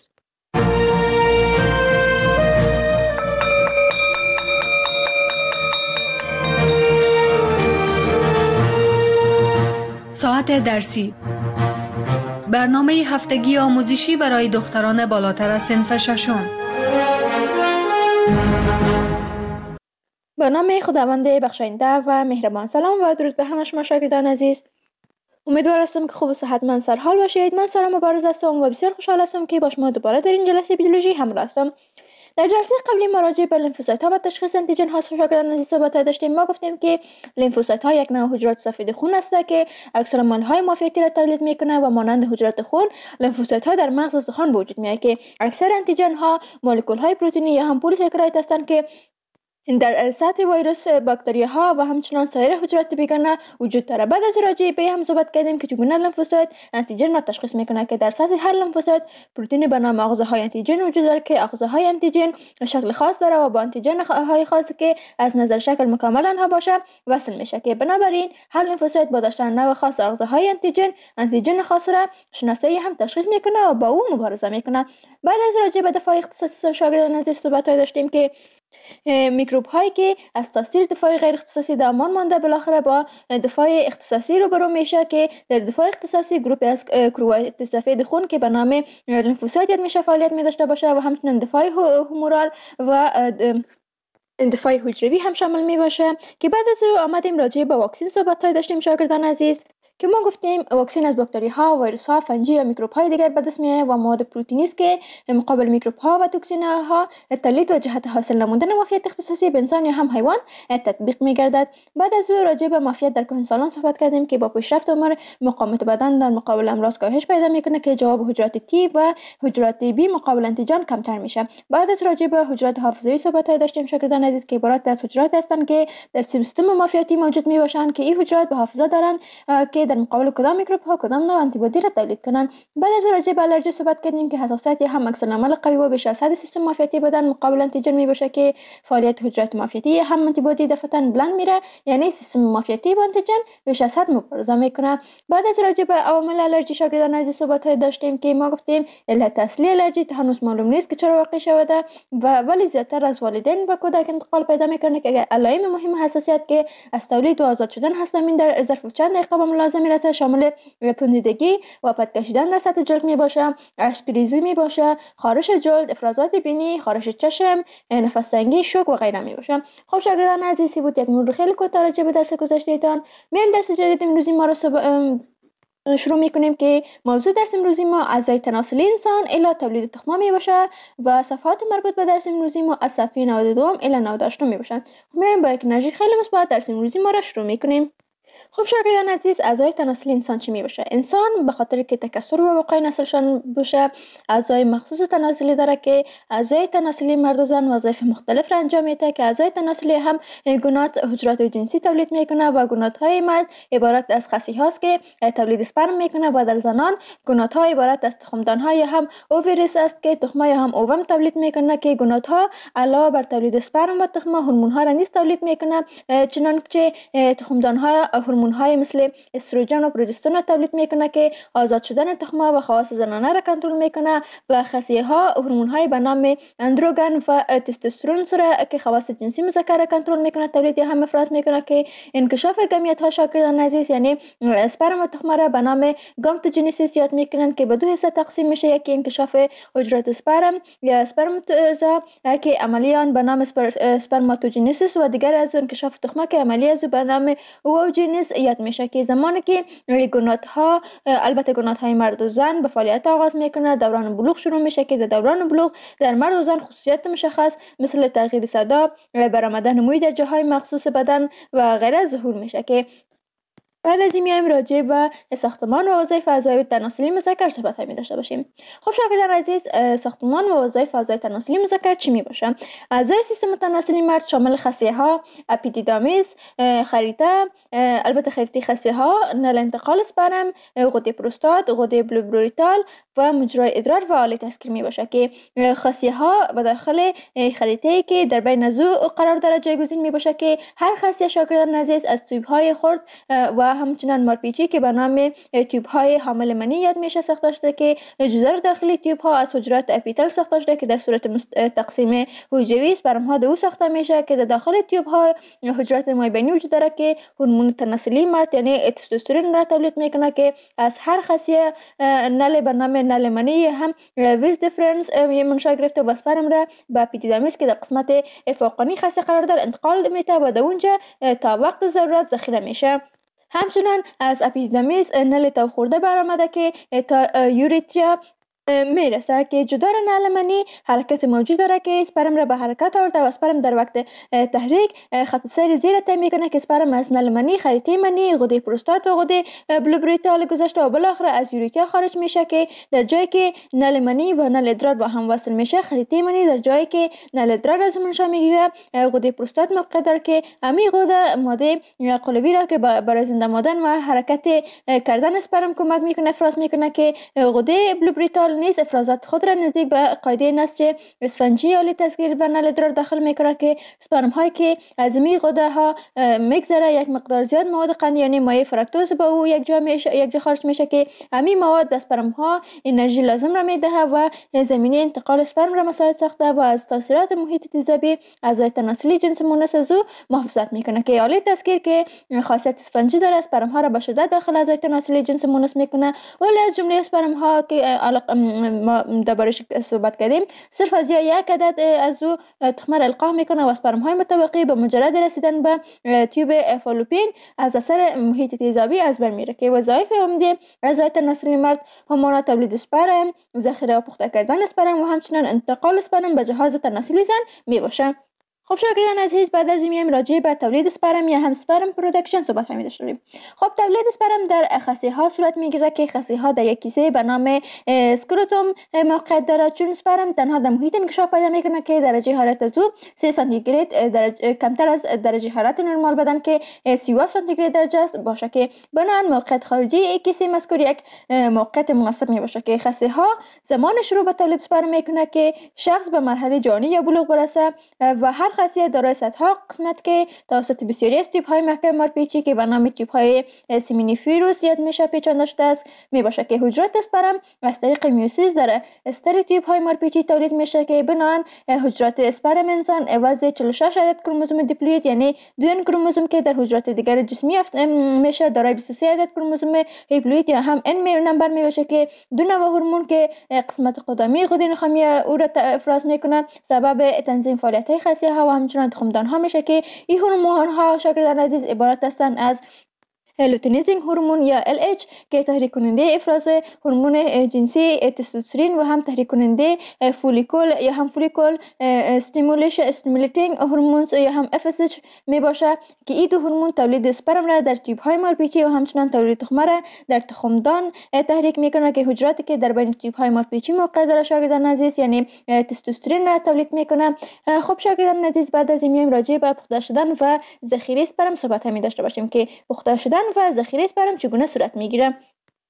ساعت درسی، برنامه هفتگی آموزشی برای دختران بالاتر از صنف ششم. به نام خداوند بخشاینده و مهربان. سلام و درود به همه شما شاگردان عزیز. امیدوار هستم که خوب و صحتمند سرحال باشید. من سارا مبارز هستم و بسیار خوشحال هستم که با شما دوباره در این جلسه بیولوژی همراه هستم. در جلسه قبلی ما راجع به لیمفوسایت ها و تشخیص انتیجن ها شاگردان عزیز صحبت داشتیم. ما گفتیم که لیمفوسایت ها یک نوع حجرات سفید خون است که اکثر مال های معافیتی را تولید میکنه و مانند حجرات خون لیمفوسایت ها در مغز استخوان به وجود میاد که اکثر انتیجن ها مولکول های پروتئینی یا هم پلیساکارید هستند که در سطح ویروس، باکتریا ها و همچنان سایر حجرات بیگانه وجود داره. بعد از راجع به هم صحبت کردیم که چگونه لیمفوسایت انتیجن را تشخیص میکنه که در سطح هر لیمفوسایت پروتئین به نام آغازهای انتیجن وجود داره که آغازهای انتیجن شکل خاص داره و با انتیجن های خاصی که از نظر شکل مکمل آنها باشه وصل میشه که بنابراین هر لیمفوسایت با داشتن نوع خاص آغازهای انتیجن خاص را شناسایی هم تشخیص میکنه و با او مبارزه میکنه. بعد از راجع به دفاع اختصاصی شاگردان عزیز صحبت داشتیم که میکروب هایی که از تاثیر دفاع غیر اختصاصی در امان مانده بالاخره با دفاع اختصاصی روبرو میشه که در دفاع اختصاصی گروپی از کروات سفید خون که به نام لیمفوسایت میشه فعالیت می داشته باشه و همچنین دفاع هومورال و دفاع حجروی هم شامل می باشه که بعد از او آمدیم راجع به واکسن صحبت داشتیم شاگردان عزیز که ما گفتیم واکسن از باکتری ها، ویروس ها، فنجی یا میکروب های دیگر به دست میآید و مواد پروتئینی است که مقابل میکروب ها و توکسین ها تولید و جهت حاصل نمودن معافیت اختصاصی به انسان یا هم حیوان تطبیق میگردد. بعد از او راجع به معافیت در کهنسالان صحبت کردیم که با پیشرفت عمر مقاومت بدن در مقابل امراض کاهش پیدا میکنه که جواب حجرات تی و حجرات بی مقابل انتیجن کمتر میشه. بعد از راجع به حجرات حافظه‌ای صحبت داشتیم شاگردان عزیز که عبارت از حجرات هستند که در سیستم معافیتی موجود میباشند که این حجرات به حافظه دارن که در مقابل کدام میکروب ها کدام نوع آنتیبادی را تولید کنند. بعد از راجع به آلرژی صحبت کردیم که حساسیت هم عکس العمل قوی و بیش از حد سیستم معافیتی بدن مقابل انتیجن میباشه که فعالیت حجرات معافیتی هم آنتیبادی دفعتاً بلند میره، یعنی سیستم معافیتی با انتیجن بیش از حد مبارزه میکنه. بعد از راجع به عوامل آلرژی شاگردان عزیز صحبت داشتیم که ما گفتیم علت اصلی آلرژی هنوز معلوم نیست که چرا واقع شده و ولی زیادتر از والدین و کودک انتقال پیدا میکنه که علائم مهم حساسیت که از تولید و آزاد شدن هستند در ظرف چند دقیقه به ملاحظه میرسه، شامل پوسیدگی و پد کشیدن در سطح جلد می باشه، اشک‌ریزی می باشه، خارش جلد، افرازات بینی، خارش چشم، نفس تنگی، شوک و غیره می باشه. خب شاگردان عزیزی بود یک مرور خیلی کوتاه راجع به درس گذشته‌تان. میایم درس جدید امروزی ما رو شروع میکنیم که موضوع درس امروزی ما اعضای تناسلی انسان الی تولید تخم می باشه و صفحات مربوط به درس امروزی ما از صفحه 92 الی 98 می باشه. میایم با یک انرژی خیلی مثبت درس امروزی ما رو شروع میکنیم. خب شاگردان عزیز، اعضای تناسلی انسان چی می باشه؟ انسان به خاطر که تکثر و وقای نسلشان باشه اعضای مخصوص تناسلی داره که اعضای تناسلی مرد و زن وظایف مختلف را انجام میده که اعضای تناسلی هم گونات حجرات جنسی تولید میکنه و گونات های مرد عبارت از خصی هاست که تولید اسپرم میکنه و در زنان گونات ها عبارت از تخمدان های هم اووریس است که تخمه هم اووم تولید میکنه که گونات ها علاوه بر تولید اسپرم و تخمه هورمون ها را نیز تولید میکنه، چنانچه تخمدان ها هورمون های مثل استروژن و پروژسترون را تولید میکنه که آزاد شدن تخم و خواص زنانه را کنترل میکنه و خصیه ها هورمون های به نام اندروگن و تستوسترون را که خواص جنسی مذکر را کنترل میکنه تولید یا هم افراز میکنه که انکشاف گمیت ها شاگردان عزیز یعنی اسپرم و تخم را به نام گامتوجنیسیس یاد میکنن که به دو حصه تقسیم میشه. یکی انکشاف حجرات اسپرم یا اسپرماتوزا که عملی آن به نام اسپرماتوجنیسیس و دیگر از انکشاف تخمه که عملی از به نام اووجنیس یاد میشه که زمانی که گونات ها البته گونات های مرد و زن به فعالیت آغاز میکنه دوران بلوغ شروع میشه که در دوران بلوغ در مرد و زن خصوصیات مشخص مثل تغییر صدا، برآمدن موی در جاهای مخصوص بدن و غیره ظهور میشه که بعد از این میایم راجع به ساختمان و وظایف اعضای تناسلی مذکر صحبت می داشته باشیم. خب شاگردان عزیز، ساختمان و وظایف اعضای تناسلی مذکر چی می باشه؟ اعضای سیستم تناسلی مرد شامل خصیه ها، اپیدیدامیس، خریطه، البته خریطه خصیه ها، نل انتقال اسپرم، غده پروستات، غده بلوبروریتال و مجرای ادرار و آله تسکیر می باشه که خصیه ها به داخل خریطه‌ای که در بین ازو قرار داره جایگزین می باشه که هر خصیه شاگردان عزیز از تیوب های خرد و همچنان مارپیچی که به نام تیوب های حامل منی یاد میشه ساخته شده که جزر داخلی تیوب ها از حجرات اپیتل ساخته شده که در صورت تقسیم حجروی اسپرم ها دو ساخته میشه که در داخل تیوب ها حجرات مایبینی وجود داره که هورمون تناسلی مرد یعنی تستوسترون را تولید میکنه که از هر خصیه نل به نام نل منی هم ویز دیفرنس منشأ گرفته و اسپرم را به اپیدیدامیس که در قسمت فوقانی خصیه قرار داره انتقال میده و در اونجا تا وقت ضرورت ذخیره میشه. همچنان از اپیدیدامیس نل تو خورده برآمده که تا یوریتریا میرسه که جدا نل منی حرکت موجود داره که اسپرم را به حرکت آورده و اسپرم در وقت تحریک خط سیر زیر طی میکنه که اسپرم از نل منی، خریطه منی، غده پروستات و غده بلوبریتال گذشته و بالاخره از یوریتریا خارج میشه که در جایی که نل منی و نل ادرار با هم وصل میشه خریطه منی در جایی که نل ادرار از منشأ میگیره غده پروستات موقع داره که امی غده ماده قلوی را که برای زنده ماندن و حرکت کردن اسپرم کمک میکنه افراز میکنه که غده بلوبریتال نیز افرازات خود را نزدیک به قاعده نسج اسفنجی آلی تسکیر به نل ادرار داخل میکنه که اسپرم هایی که از می غده ها میگذره یک مقدار زیاد مواد قند یعنی مایع فرکتوز با او یک جا خارج میشه که امی مواد به اسپرم ها انرژی لازم را میده و زمینه انتقال اسپرم را مساعد ساخته و از تاثیرات محیط تیزابی اعضای تناسلی جنس مونس از او محافظت میکنه که آلی تسکیر که خاصیت اسفنجی داره اسپرم ها را به شدت داخل اعضای تناسلی جنس مونس میکنه ولی از جمله اسپرم ها که ما دربارش صحبت کردیم صرف از یک عدد از او تخم را القاح میکنه و اسپرم های متوقی به مجرد رسیدن به تیوب فالوپین از اثر محیط تیزابی از بین میره که وظایف عمده اعضای تناسلی مرد همان تولید اسپرم، ذخیره و پخته کردن اسپرم و همچنین انتقال اسپرم به جهاز تناسلی زن میباشه. خب شاگردان عزیز، بعد از این میایم راجع به تولید اسپرم یا هم اسپرم پروداکشن صحبت داشته باشیم. خب تولید اسپرم در خصیه ها صورت میگیره که خصیه ها در یک کیسه به نام اسکروتوم موقعیت داره چون اسپرم تنها در محیط انکشاف پیدا میکنه که درجه حرارت از او 3 سانتیگراد کمتر از درجه حرارت نرمال بدن که 37 سانتیگراد درجه است باشه که بنابراین موقعیت خارجی یک کیسه مذکور یک موقعیت مناسب میباشه که خصیه ها زمان شروع به تولید اسپرم میکنه که شخص به مرحله جوانی یا بلوغ برسه و هر خصیه دارای صدها قسمت که توسط بسیاری از تیپ های محکم مارپیچی که به نام تیپ های سیمینیفیروس یاد میشه پیچانده شده است میباشه که حجرات اسپرم از طریق میوسیس در استر تیپ های مارپیچی تولید میشه که بنابراین حجرات اسپرم انسان عوض 46 عدد کروموزوم دیپلوید یعنی 2 کروموزوم که در حجرات دیگر جسمی میشه دارای 23 عدد کروموزوم هیپلوید یا هم ان نمبر میباشه که 2 نوع هورمون که قسمت قدمی غده نخامی او را افراز میکنه سبب تنظیم فعالیت های خصیه ها و همچنین تخمدان ها میشه که این هورمون ها شاگردان عزیز عبارت هستند از لوتینیزینگ هورمون یا LH که تحریک کننده افراز هورمون جنسی تستوسترون و هم تحریک کننده فولیکول یا هم فولیکول استیمولیتینگ هورمونز یا هم FSH می باشه که این دو هورمون تولید اسپرم را در تیوب های مارپیچی و همچنین تولید تخمه را در تخمدان تحریک میکنه که حجراتی که در بین تیوب های مارپیچی موقع داره شاگردان عزیز یعنی تستوسترون را تولید میکنه. خب شاگردان عزیز، بعد از این میایم راجع به پخته شدن و ذخیره اسپرم صحبت می داشته باشیم که پخته شدن و ذخیره اسپرم چگونه صورت میگیره.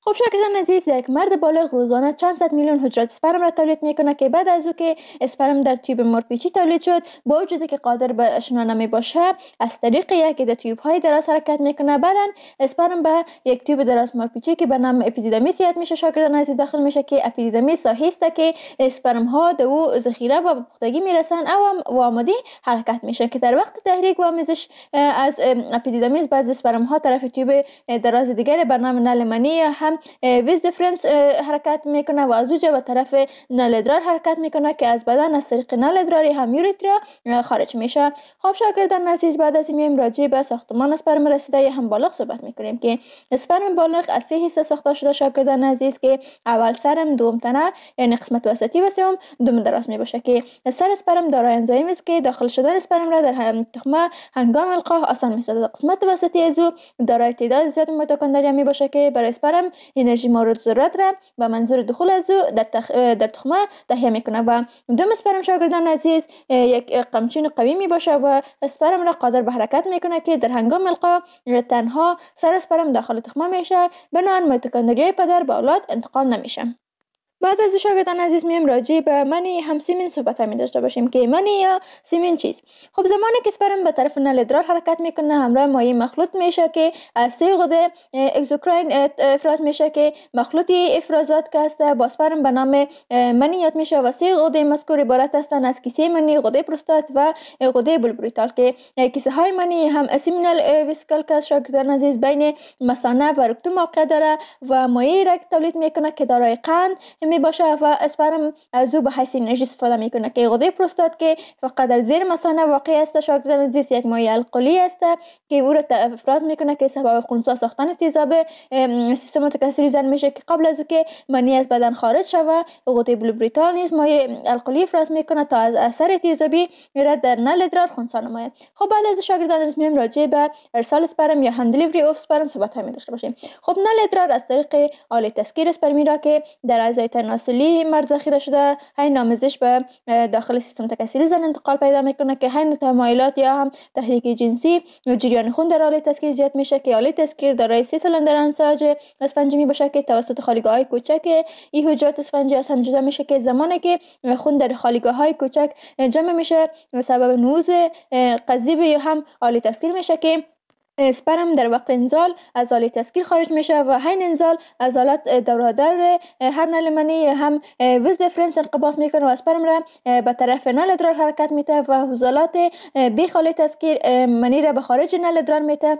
خب شاگردان عزیز، یک مرد بالغ روزانه چند صد میلیون حجره اسپرم را تولید میکنه که بعد از او که اسپرم در تیوب مارپیچی تولید شد، با وجودی که قادر به شنا نمی باشه، از طریق یکی از تیوب های دراز حرکت میکنه. بعداً اسپرم به یک تیوب دراز مارپیچی که به نام اپیدیدمیس یاد میشه شاگردان عزیز داخل میشه که اپیدیدمیس ساحی است که اسپرم ها در او ذخیره و پختگی میرسن و آماده حرکت میشه که در وقت تحریک و آمیزش از اپیدیدمیس بعضی اسپرم ها طرف تیوب دراز دیگر به نام نل منی هم ویز دیفرنس حرکت میکنه و از اونجا به طرف نل ادرار حرکت میکنه که از بدن از طریق نل ادراری هم یوریترا خارج میشه. خب شاگردان عزیز، بعد از این راجع به ساختمان اسپرم رسیده هم بالغ صحبت میکنیم که اسپرم بالغ از 3 حصه ساخته شده شاگردان عزیز که اول سرم، دوم تنه یعنی قسمت وسطی و سوم دم دراز میباشه که سر اسپرم دارای انزایم است که داخل شدن اسپرم را در تخمه هنگام القاء آسان میسازد. قسمت وسطی از او دارای تعداد زیاد میتوکندریا میباشه که برای اسپرم انرژی مورد ضرورت را به منظور دخول از او در تخمه تهیه میکنه و دم اسپرم شاگردان عزیز یک قمچین قوی میباشه و اسپرم را قادر به حرکت میکنه که در هنگام القاء تنها سر اسپرم داخل تخمه میشه، بنابراین میتوکندریای پدر به اولاد انتقال نمیشه. بعد از شاگردان عزیز میم راجع به منی هم سیمن صحبت می داشته باشیم که منی یا سیمن چیست. خب زمانی که اسپرم به طرف نل ادرار حرکت میکنه همراه مایع مخلوط میشه که از 3 غده اگزوکراین افراز میشه که مخلوطی افرازات که است با اسپرم به نام منی یاد میشه و 3 غده مذکور عبارت هستند از کیسه منی، غده پروستات و غده بولبریتال که کیسه های منی هم اسیمینال ویسیکل که شاگردان عزیز بین مثانه و رکتوم موقع داره و مایع را تولید میکنه که دارای قند می باشه و اسپرم از او به حیث انرژی استفاده میکنه که غده پروستات که فقط در زیر مثانه واقع است شاگردان عزیز یک مایع القلی است که او را افراز میکنه که سبب خنثی ساختن تیزاب سیستم تکثری زن میشه که قبل از که منی از بدن خارج شود غده بولبریتال نیز مایع القلی افراز میکنه تا از اثر تیزابی را در نل ادرار خنثی نماید. خب بعد از شاگردان عزیز میم راجع به ارسال اسپرم یا هند دیلیوری اف اسپرم صحبت می داشته باشیم. خب نل ادرار از طریق آله تسکیر اسپرمی را که در اعضای تناسلی مرد ذخیره شده حین آمیزش به داخل سیستم تکثری زن انتقال پیدا میکنه که حین تمایلات یا هم تحریک جنسی جریان خون در آله تسکیر زیاد میشه که آله تسکیر دارای 3 سلندر انساج اسفنجی می باشه که توسط خالیگاه های کوچک این حجرات اسفنجی از هم جدا میشه که زمانی که خون در خالیگاه های کوچک جمع میشه سبب نوز قضیب یا هم آله تسکیر میشه که اسپرم در وقت انزال از آله تسکیر خارج میشه و حین انزال از آلات دورادر هر نل منی هم ویز دیفرنس انقباض میکنه و اسپرم را به طرف نل ادرار حرکت میده و حوزلات بیخ آله تسکیر منی را به خارج نل ادرار میده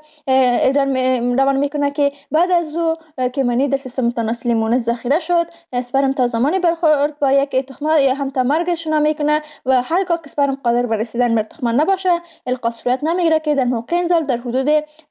روان میکنه که بعد از او که منی در سیستم تناسلی مونس ذخیره شد اسپرم تا زمانی برخورد با یک تخمه یا هم تا مرگ شنا میکنه و هرگاه که اسپرم قادر به رسیدن به تخمه نباشه القا صورت نمیگیره که در موقع انزال در حدود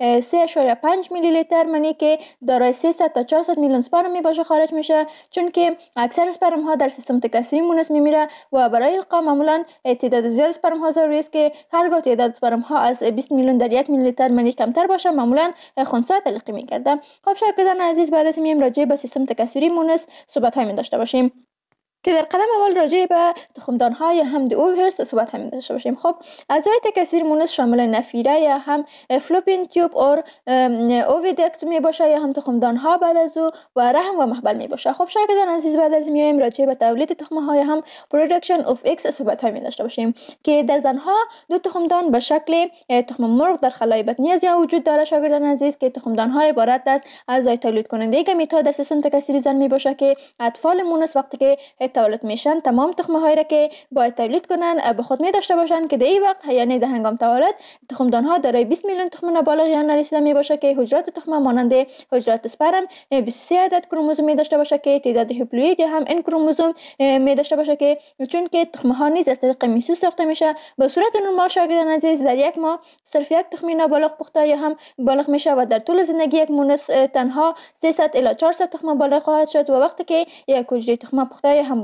3.5 میلی لیتر منی که دارای 300 تا 400 میلیون اسپرم می باشه خارج میشه، چون که اکثر اسپرم ها در سیستم تکثری مونس میمیره و برای القا معمولا تعداد زیاد اسپرم ها ضروری است که هرگاه تعداد اسپرم ها از 20 میلیون در 1 میلی لیتر منی کمتر باشه معمولا خنثی تلقی میگرده. خب شاگردان عزیز بعد از این راجع به سیستم تکثری مونس صحبت های داشته باشیم که در قدم اول راجع به تخمدان ها یا هم اوورس صحبت همین داشته باشیم. خب اعضای تکثیر مونس شامل نفیره یا هم فلوپین تیوب اور اوویدکت می باشه یا هم تخمدان ها بعد از او و رحم و محبل می باشه. خب شاگردان عزیز بعد از میایم راجع به تولید تخمه ها یا هم پروداکشن اف ایکس صحبت همین داشته باشیم که در زنها 2 تخمدان به شکل تخم مرغ در خلای بطنی از یا وجود داره شاگردان عزیز که تخمدان های عبارت از اعضای تولید کننده گمیت در سیستم تکثری زن می باشه که اطفال مونس وقتی که تولد میشن تمام تخمه هایی را که باید تولید کنن به خود می داشته باشن که در این وقت یعنی در هنگام تولد تخمدان ها دارای 20 میلیون تخم نابالغ یا نرسیده می باشه که حجرات تخمه مانند حجرات اسپرم 23 عدد کروموزوم می داشته باشه که تعداد هپلوئید یا هم ان کروموزوم می داشته باشه که چون که تخمه ها نیز از طریق میسوس ساخته میشه به صورت نرمال شاگردان عزیز در یک ماه صرف یک تخم نابالغ پخته یا هم بالغ میشه و در طول زندگی یک مونس تنها 300 الی 400 تخم بالغ خواهد شد و وقتی که یک حجره تخمه پخته یا هم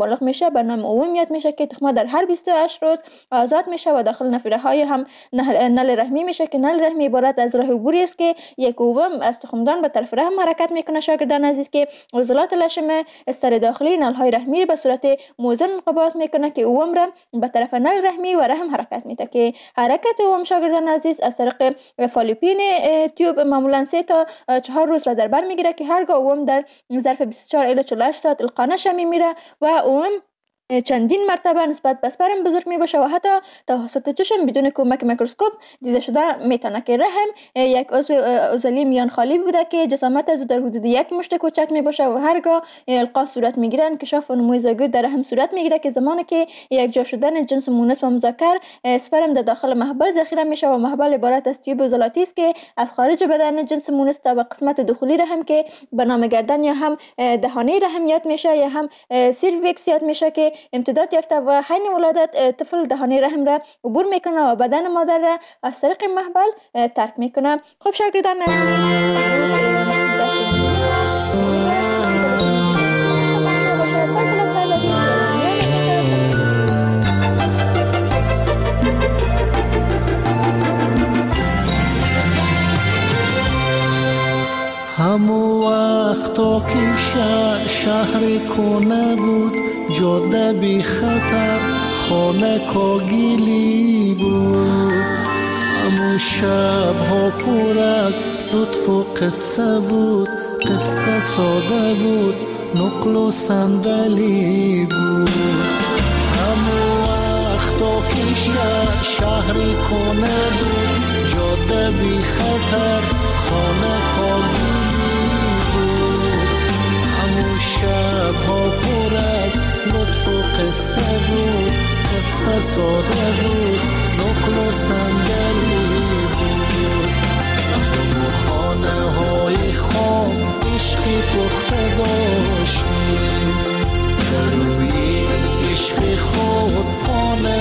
بالغ میشه به نام اوم یاد میشه که تخمه در هر 28 روز آزاد میشه و داخل نفیره های هم نل رحمی میشه که نل رحمی عبارت از راه عبوری است که یک اوم از تخمدان به طرف رحم حرکت میکنه. شاگردان عزیز که عضلات لشم استر داخلی نل های رحمی به صورت موزون انقباض میکنه که اوم را به طرف نل رحمی و رحم حرکت میده که حرکت اوم شاگردان عزیز از طریق فالوپین تیوب معمولا 3 تا 4 روز را در بر میگیره که هرگاه اوم در ظرف 24 الی 48 ساعت القا نشه میمیره و اوم چندین مرتبه نسبت به اسپرم بزرگ می باشه و حتی توسط چشم بدون کمک میکروسکوپ دیده شده میتونه که رحم یک عضو عضلی میان خالی بوده که جسامت از در حدود 1 مشت کوچک می باشه و هرگاه القا صورت میگیره انکشاف و نمو زیگوت در رحم صورت میگیره که زمانی که یک جا شدن جنس مونس و مذکر اسپرم در داخل محبل ذخیره میشه و محبل عبارت از تیوب عضلاتی است که از خارج بدن جنس مونس تا به قسمت داخلی رحم که به نام گردن یا هم دهانه رحم یاد میشه یا هم سیرویکس یاد میشه که امتداد یافته و حین ولادت طفل دهانه رحم را عبور میکنه و بدن مادر را از طریق محبل ترک میکنه. خب شاگردان همو وقتا که شهر کنه بود جاده بی خطر خانه کاگیلی بود همو شب ها پر از لطف و قصه بود قصه ساده بود نقل و صندلی بود همو وقتا که شهر کنه بود جاده بی خطر خانه کاگیلی بود همو شب ها پر از لطف و قصه بود قصه ساده بود نقل و صندلی بود همو خانه های خام عشقی پخته داشتیم در روی عشق خود خانه